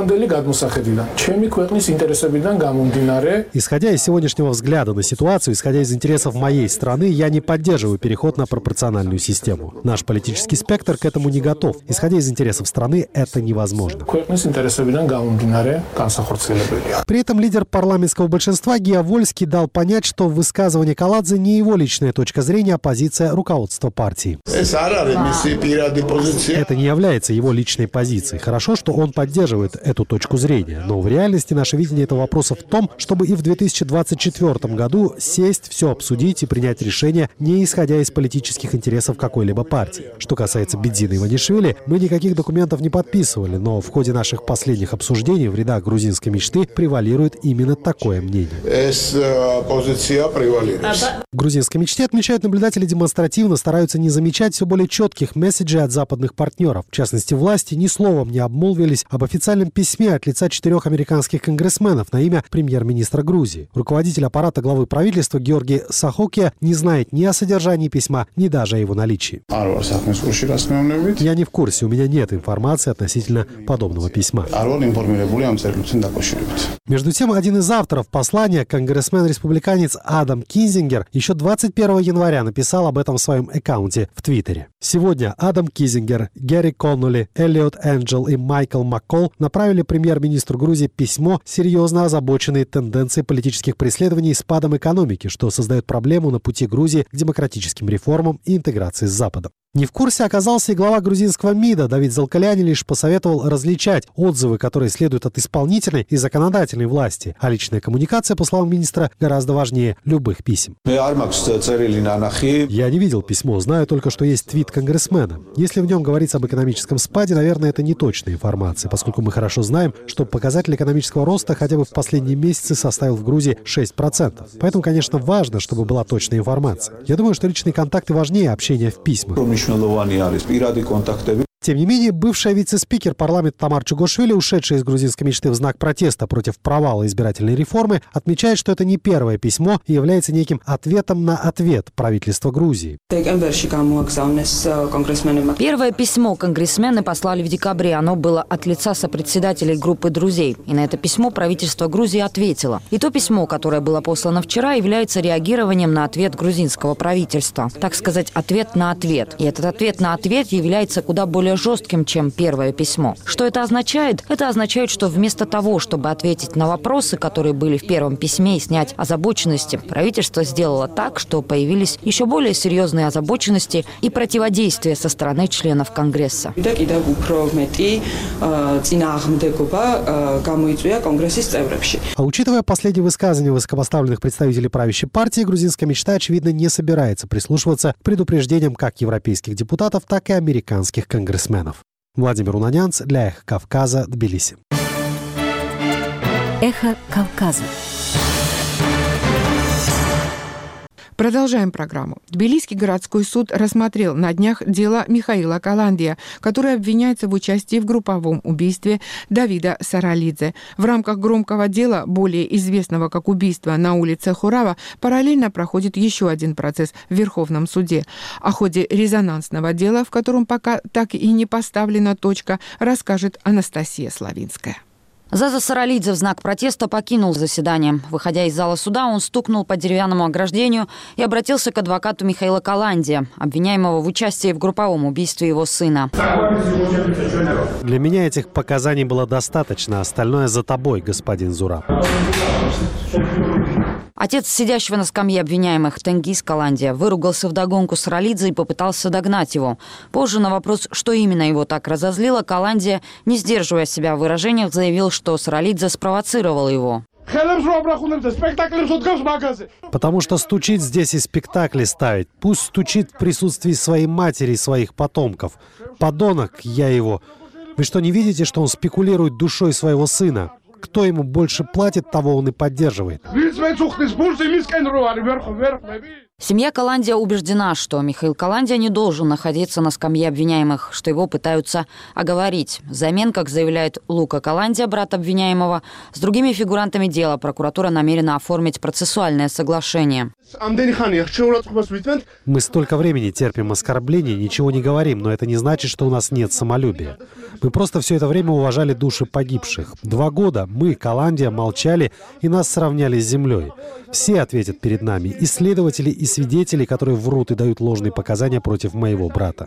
Исходя из сегодняшнего взгляда на ситуацию, исходя из интересов моей страны, я не поддерживаю переход на пропорциональную систему. Наш политический спектр к этому не готов. Исходя из интересов страны, это невозможно. При этом лидер парламентского большинства Гия Вольский дал понять, что высказывание Каладзе не его личная точка зрения, а позиция руководства партии. Это не является его личной позицией. Хорошо, что он поддерживает эту точку зрения. Но в реальности наше видение этого вопроса в том, чтобы и в две тысячи двадцать четвёртом году сесть, все обсудить и принять решение, не исходя из политических интересов какой-либо партии. Что касается Бедины Иванишвили, мы никаких документов не подписывали, но в ходе наших последних обсуждений в рядах грузинской мечты мечты» превалирует именно такое мнение. В грузинской мечте, отмечают наблюдатели, демонстративно стараются не замечать все более четких месседжей от западных партнеров. В частности, власти ни словом не обмолвились об официальном письме от лица четырех американских конгрессменов на имя премьер-министра Грузии. Руководитель аппарата главы правительства Георгий Сахокия не знает ни о содержании письма, ни даже о его наличии. Я не в курсе, у меня нет информации относительно подобного письма. Между тем, один из авторов послания, конгрессмен-республиканец Адам Кинзингер, еще двадцать первого января написал об этом в своем аккаунте в Твиттере. Сегодня Адам Кинзингер, Гэри Конноли, Эллиот Энджел и Майкл Маккол направили премьер-министру Грузии письмо, серьезно озабоченные тенденцией политических преследований и спадом экономики, что создает проблему на пути Грузии к демократическим реформам и интеграции с Западом. Не в курсе оказался и глава грузинского МИДа. Давид Залкаляни лишь посоветовал различать отзывы, которые следуют от исполнительной и законодательной власти. А личная коммуникация, по словам министра, гораздо важнее любых писем. Я не видел письмо, знаю только, что есть твит конгрессмена. Если в нем говорится об экономическом спаде, наверное, это не точная информация, поскольку мы хорошо знаем, что показатель экономического роста хотя бы в последние месяцы составил в Грузии шесть процентов. Поэтому, конечно, важно, чтобы была точная информация. Я думаю, что личные контакты важнее общения в письмах. Тем не менее, бывшая вице-спикер парламента Тамар Чугошвили, ушедшая из грузинской мечты в знак протеста против провала избирательной реформы, отмечает, что это не первое письмо и является неким ответом на ответ правительства Грузии. Первое письмо конгрессмены послали в декабре. Оно было от лица сопредседателей группы друзей. И на это письмо правительство Грузии ответило. И то письмо, которое было послано вчера, является реагированием на ответ грузинского правительства. Так сказать, ответ на ответ. И этот ответ на ответ является куда более жестким, чем первое письмо. Что это означает? Это означает, что вместо того, чтобы ответить на вопросы, которые были в первом письме, и снять озабоченности, правительство сделало так, что появились еще более серьезные озабоченности и противодействие со стороны членов Конгресса. А учитывая последние высказывания высокопоставленных представителей правящей партии, грузинская мечта, очевидно, не собирается прислушиваться к предупреждениям как европейских депутатов, так и американских конгрессменов. Владимир Унанянц для «Эхо Кавказа», Тбилиси. «Эхо Кавказа». Продолжаем программу. Тбилисский городской суд рассмотрел на днях дело Михаила Каландия, который обвиняется в участии в групповом убийстве Давида Саралидзе. В рамках громкого дела, более известного как убийство на улице Хурава, параллельно проходит еще один процесс в Верховном суде. О ходе резонансного дела, в котором пока так и не поставлена точка, расскажет Анастасия Славинская. Заза Саралидзе в знак протеста покинул заседание. Выходя из зала суда, он стукнул по деревянному ограждению и обратился к адвокату Михаила Каландия, обвиняемого в участии в групповом убийстве его сына. Для меня этих показаний было достаточно. Остальное за тобой, господин Зураб. Отец сидящего на скамье обвиняемых Тенгиз Каландия выругался вдогонку Саралидзе и попытался догнать его. Позже на вопрос, что именно его так разозлило, Каландия, не сдерживая себя в выражениях, заявил, что Саралидзе спровоцировал его. Потому что стучит здесь и спектакли ставить. Пусть стучит в присутствии своей матери и своих потомков. Подонок, я его. Вы что, не видите, что он спекулирует душой своего сына? Кто ему больше платит, того он и поддерживает. Семья Каландия убеждена, что Михаил Каландия не должен находиться на скамье обвиняемых, что его пытаются оговорить. Взамен, как заявляет Лука Каландия, брат обвиняемого, с другими фигурантами дела прокуратура намерена оформить процессуальное соглашение. Мы столько времени терпим оскорбления, ничего не говорим, но это не значит, что у нас нет самолюбия. Мы просто все это время уважали души погибших. Два года мы, Каландия, молчали и нас сравняли с землей. Все ответят перед нами, и следователи, и свидетели, которые врут и дают ложные показания против моего брата.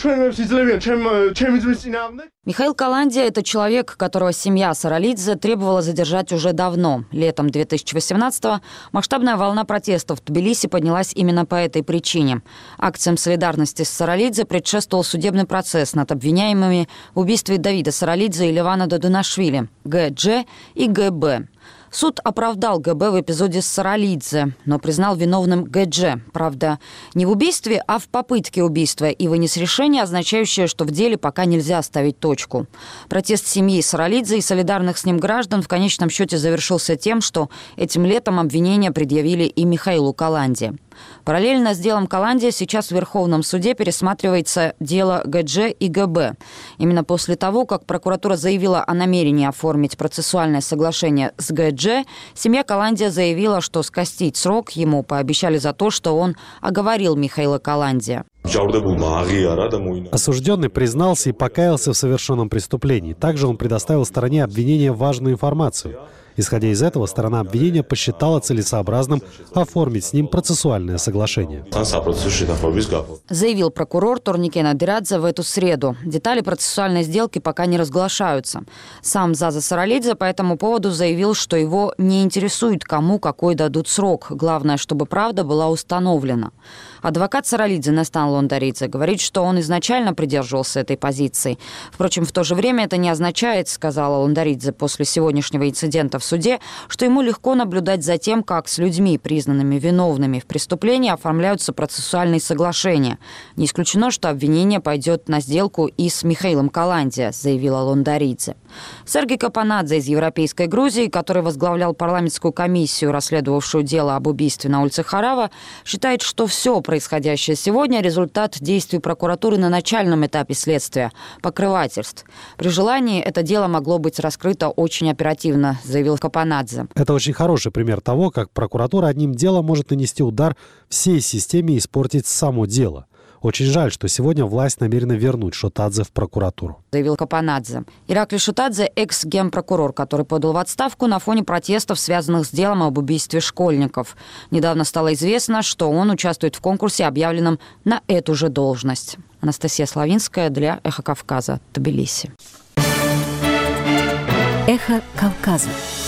Михаил Каландия – это человек, которого семья Саралидзе требовала задержать уже давно. Летом две тысячи восемнадцатого масштабная волна протестов в Тбилиси поднялась именно по этой причине. Акциям солидарности с Саралидзе предшествовал судебный процесс над обвиняемыми в убийстве Давида Саралидзе и Левана Додунашвили, Гэ Дж и Гэ Б. Суд оправдал гэ бэ в эпизоде с Саралидзе, но признал виновным гэ дже. Правда, не в убийстве, а в попытке убийства, и вынес решение, означающее, что в деле пока нельзя ставить точку. Протест семьи Саралидзе и солидарных с ним граждан в конечном счете завершился тем, что этим летом обвинения предъявили и Михаилу Каланде. Параллельно с делом Каланде сейчас в Верховном суде пересматривается дело гэ дже и гэ бэ. Именно после того, как прокуратура заявила о намерении оформить процессуальное соглашение с гэ дже, семья Каланде заявила, что скостить срок ему пообещали за то, что он оговорил Михаила Каланде. Осужденный признался и покаялся в совершенном преступлении. Также он предоставил стороне обвинения важную информацию. Исходя из этого, сторона обвинения посчитала целесообразным оформить с ним процессуальное соглашение. Заявил прокурор Торникен Адирадзе в эту среду. Детали процессуальной сделки пока не разглашаются. Сам Заза Саралидзе по этому поводу заявил, что его не интересует, кому какой дадут срок. Главное, чтобы правда была установлена. Адвокат Саралидзе Нестан Лондаридзе говорит, что он изначально придерживался этой позиции. Впрочем, в то же время это не означает, сказала Лондаридзе после сегодняшнего инцидента в суде, что ему легко наблюдать за тем, как с людьми, признанными виновными в преступлении, оформляются процессуальные соглашения. Не исключено, что обвинение пойдет на сделку и с Михаилом Каланде, заявила Лондаридзе. Сергей Капанадзе из Европейской Грузии, который возглавлял парламентскую комиссию, расследовавшую дело об убийстве на улице Харава, считает, что все происходящее сегодня – результат действий прокуратуры на начальном этапе следствия – покрывательств. При желании это дело могло быть раскрыто очень оперативно, заявил Капанадзе. Это очень хороший пример того, как прокуратура одним делом может нанести удар всей системе и испортить само дело. Очень жаль, что сегодня власть намерена вернуть Шотадзе в прокуратуру, заявил Капанадзе. Иракли Шотадзе – экс-генпрокурор, который подал в отставку на фоне протестов, связанных с делом об убийстве школьников. Недавно стало известно, что он участвует в конкурсе, объявленном на эту же должность. Анастасия Славинская для «Эхо Кавказа», Тбилиси. «Эхо Кавказа».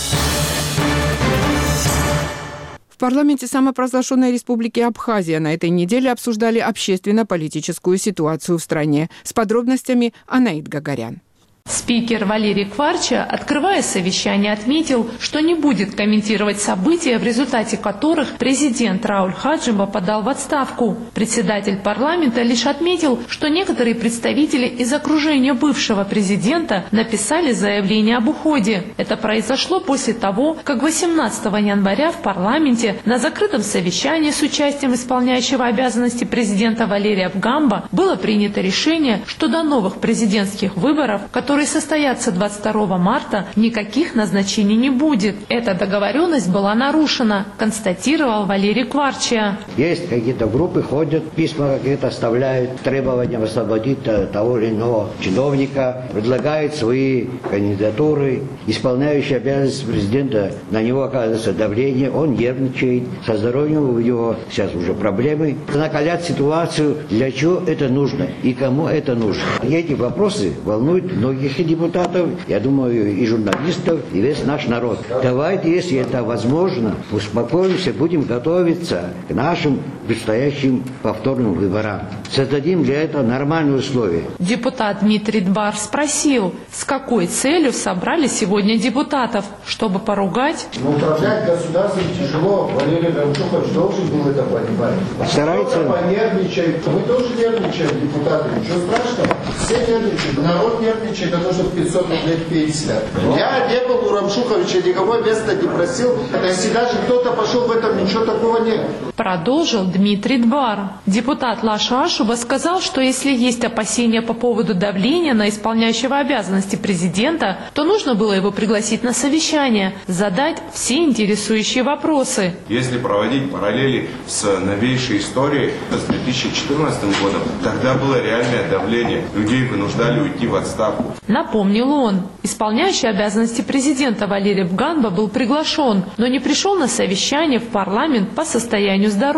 В парламенте самопровозглашенной республики Абхазия на этой неделе обсуждали общественно-политическую ситуацию в стране. С подробностями Анаит Гагарян. Спикер Валерий Кварча, открывая совещание, отметил, что не будет комментировать события, в результате которых президент Рауль Хаджиба подал в отставку. Председатель парламента лишь отметил, что некоторые представители из окружения бывшего президента написали заявление об уходе. Это произошло после того, как восемнадцатого января в парламенте на закрытом совещании с участием исполняющего обязанности президента Валерия Абгамба было принято решение, что до новых президентских выборов, которые которые состоятся двадцать второго марта, никаких назначений не будет. Эта договоренность была нарушена, констатировал Валерий Кварча. Есть какие-то группы, ходят, письма какие-то оставляют, требования освободить того или иного чиновника, предлагают свои кандидатуры. Исполняющий обязанности президента, на него оказывается давление, он нервничает, со здоровьем у него сейчас уже проблемы. Накалять ситуацию, для чего это нужно и кому это нужно. И эти вопросы волнуют многих и депутатов, я думаю, и журналистов, и весь наш народ. Давайте, если это возможно, успокоимся, будем готовиться к нашим предстоящим повторным выборам. Создадим для этого нормальные условия. Депутат Дмитрий Двар спросил, с какой целью собрали сегодня депутатов, чтобы поругать? Но управлять государством тяжело. Валерий Рамшухович должен был это понимать. Старается. Понервничает. Мы тоже нервничаем, депутаты. Ничего страшного. Все нервничают. Народ нервничает, а то, что пятьсот рублей пенсия. Я не был у Рамшуховича, никакого места не просил. Если даже кто-то пошел в этом, ничего такого нет. Продолжил Дмитрий Двар. Депутат Лаша Ашуба сказал, что если есть опасения по поводу давления на исполняющего обязанности президента, то нужно было его пригласить на совещание, задать все интересующие вопросы. Если проводить параллели с новейшей историей, с две тысячи четырнадцатым годом, тогда было реальное давление. Людей вынуждали уйти в отставку. Напомнил он. Исполняющий обязанности президента Валерий Абгамба был приглашен, но не пришел на совещание в парламент по состоянию здоровья.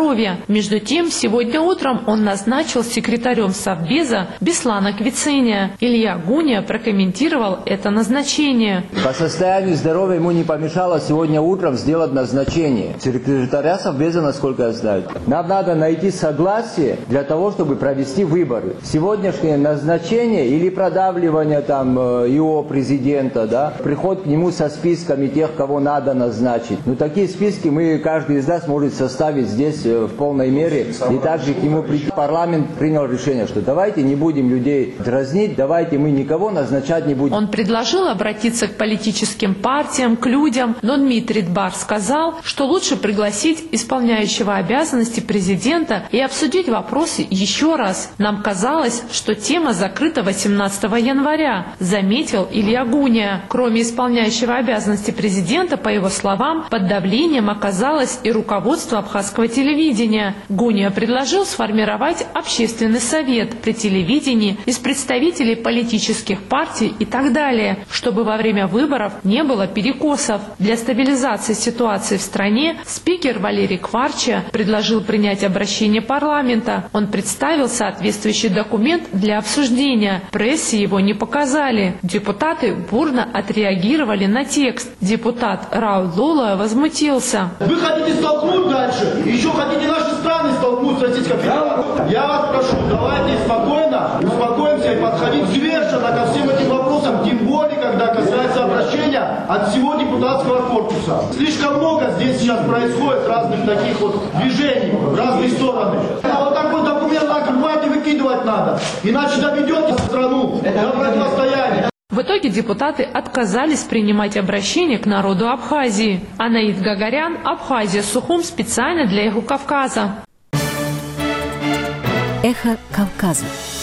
Между тем, сегодня утром он назначил секретарем Совбеза Беслана Квицения. Илья Гуня прокомментировал это назначение. По состоянию здоровья ему не помешало сегодня утром сделать назначение секретаря Совбеза, насколько я знаю. Нам надо найти согласие для того, чтобы провести выборы. Сегодняшнее назначение или продавливание там его президента, да, приход к нему со списками тех, кого надо назначить. Но такие списки мы, каждый из нас может составить здесь в полной мере. И также к нему парламент принял решение, что давайте не будем людей дразнить, давайте мы никого назначать не будем. Он предложил обратиться к политическим партиям, к людям, но Дмитрий Дбар сказал, что лучше пригласить исполняющего обязанности президента и обсудить вопросы еще раз. Нам казалось, что тема закрыта восемнадцатого января, заметил Илья Гуня. Кроме исполняющего обязанности президента, по его словам, под давлением оказалось и руководство абхазского телевидения. Гуня предложил сформировать общественный совет при телевидении из представителей политических партий и так далее, чтобы во время выборов не было перекосов. Для стабилизации ситуации в стране спикер Валерий Кварча предложил принять обращение парламента. Он представил соответствующий документ для обсуждения. Прессе его не показали. Депутаты бурно отреагировали на текст. Депутат Рауль Лола возмутился. Вы хотите столкнуть дальше? Еще хотите наши страны столкнуть с Российской Федерацией? Я вас прошу, давайте спокойно успокоимся и подходить взвешенно ко всем этим вопросам, тем более, когда касается обращения от всего депутатского корпуса. Слишком много здесь сейчас происходит разных таких вот движений в разные стороны. А вот такой документ так рвать и выкидывать надо, иначе доведете страну до противостояния. В итоге депутаты отказались принимать обращение к народу Абхазии. Анаид Гагарян, Абхазия, Сухум, специально для Эхо Кавказа. Эхо Кавказа.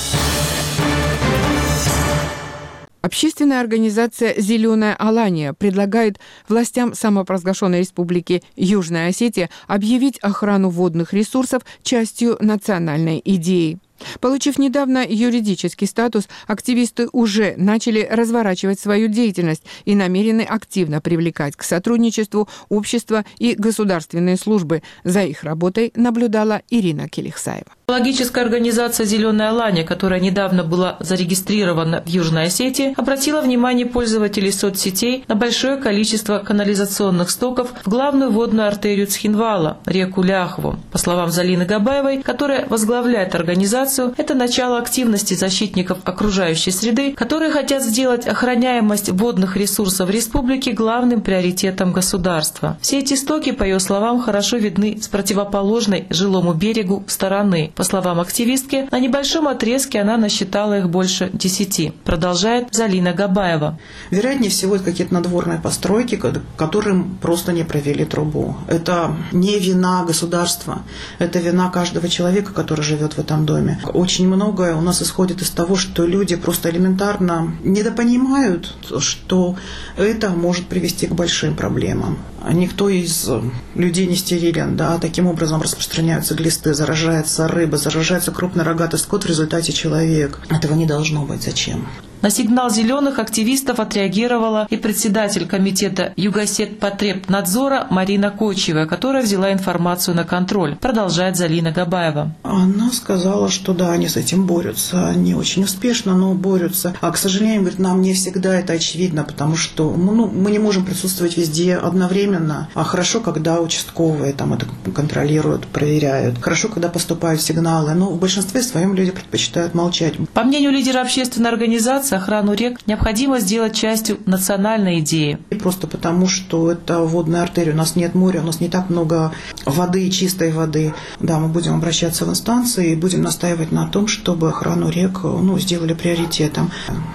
Общественная организация «Зеленая Алания» предлагает властям самопровозглашенной республики Южная Осетия объявить охрану водных ресурсов частью национальной идеи. Получив недавно юридический статус, активисты уже начали разворачивать свою деятельность и намерены активно привлекать к сотрудничеству общество и государственные службы. За их работой наблюдала Ирина Келихсаева. Экологическая организация «Зеленая Алания», которая недавно была зарегистрирована в Южной Осетии, обратила внимание пользователей соцсетей на большое количество канализационных стоков в главную водную артерию Цхинвала, реку Ляхву. По словам Залины Габаевой, которая возглавляет организацию, это начало активности защитников окружающей среды, которые хотят сделать охраняемость водных ресурсов республики главным приоритетом государства. Все эти стоки, по ее словам, хорошо видны с противоположной жилому берегу стороны. По словам активистки, на небольшом отрезке она насчитала их больше десяти. Продолжает Залина Габаева. Вероятнее всего, это какие-то надворные постройки, которым просто не провели трубу. Это не вина государства, это вина каждого человека, который живет в этом доме. Очень многое у нас исходит из того, что люди просто элементарно недопонимают, что это может привести к большим проблемам. Никто из людей не стерилен, да, таким образом распространяются глисты, заражается рыба, заражается крупный рогатый скот, в результате человек. Этого не должно быть. Зачем? На сигнал зеленых активистов отреагировала и председатель комитета Югосетпотребнадзора Марина Кочева, которая взяла информацию на контроль. Продолжает Залина Габаева. Она сказала, что да, они с этим борются, не очень успешно, но борются. А, к сожалению, говорит, нам не всегда это очевидно, потому что ну, мы не можем присутствовать везде одновременно. А хорошо, когда участковые там это контролируют, проверяют. Хорошо, когда поступают сигналы, но в большинстве своем люди предпочитают молчать. По мнению лидера общественной организации, охрану рек необходимо сделать частью национальной идеи. Просто потому, что это водная артерия, у нас нет моря, у нас не так много воды, чистой воды. Да, мы будем обращаться в инстанции и будем настаивать на том, чтобы охрану рек ну, сделали приоритетом.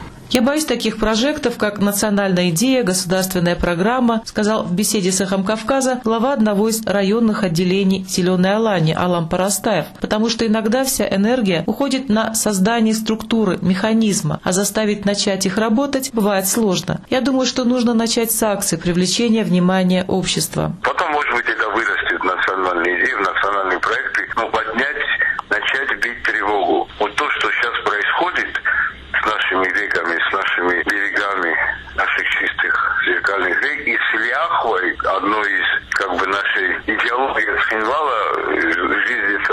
Я боюсь таких прожектов, как национальная идея, государственная программа, сказал в беседе с Эхом Кавказа глава одного из районных отделений «Зеленой Алании» Алам Парастаев, потому что иногда вся энергия уходит на создание структуры, механизма, а заставить начать их работать бывает сложно. Я думаю, что нужно начать с акций привлечения внимания общества. Потом, может быть, это вырастет национальные идеи, национальные проекты, но поднять, начать бить тревогу. Вот то, что сейчас происходит с нашими реками, с нашими берегами наших чистых зеркальных рек, и с Ляхвой, одной из как бы нашей идеологии Цхинвала, жизни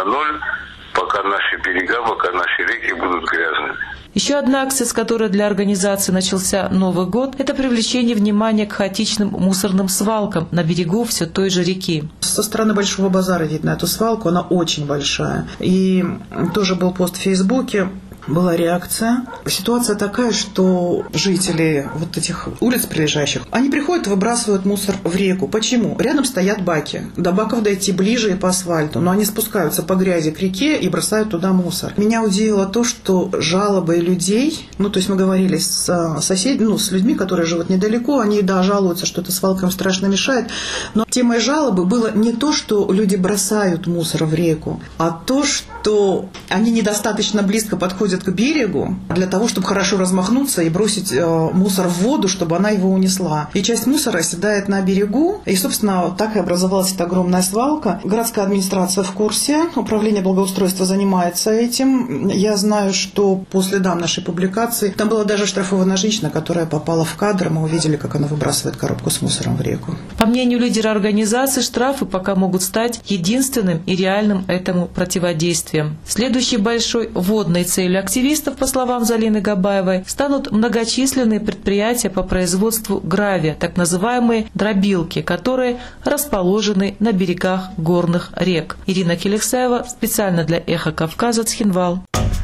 на ноль, пока наши берега, пока наши реки будут грязными. Еще одна акция, с которой для организации начался Новый год, это привлечение внимания к хаотичным мусорным свалкам на берегу все той же реки. Со стороны Большого базара видно эту свалку, она очень большая. И тоже был пост в Фейсбуке. Была реакция. Ситуация такая, что жители вот этих улиц прилежащих, они приходят и выбрасывают мусор в реку. Почему? Рядом стоят баки. До баков дойти ближе и по асфальту, но они спускаются по грязи к реке и бросают туда мусор. Меня удивило то, что жалобы людей, ну то есть мы говорили с соседями, ну с людьми, которые живут недалеко, они, да, жалуются, что это свалка им страшно мешает, но темой жалобы было не то, что люди бросают мусор в реку, а то, что они недостаточно близко подходят к берегу для того, чтобы хорошо размахнуться и бросить э, мусор в воду, чтобы она его унесла. И часть мусора оседает на берегу, и, собственно, так и образовалась эта огромная свалка. Городская администрация в курсе, управление благоустройства занимается этим. Я знаю, что по следам нашей публикации, там была даже штрафована женщина, которая попала в кадр, мы увидели, как она выбрасывает коробку с мусором в реку. По мнению лидера организации, штрафы пока могут стать единственным и реальным этому противодействием. Следующей большой водной целью активистов, по словам Залины Габаевой, станут многочисленные предприятия по производству гравия, так называемые дробилки, которые расположены на берегах горных рек. Ирина Келексаева специально для «Эхо Кавказа», Цхинвал.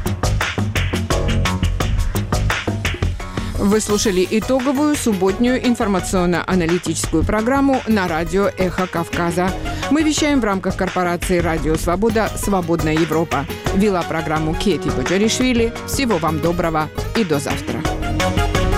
Вы слушали итоговую субботнюю информационно-аналитическую программу на радио «Эхо Кавказа». Мы вещаем в рамках корпорации «Радио Свобода. Свободная Европа». Вела программу Кети Боджаришвили. Всего вам доброго и до завтра.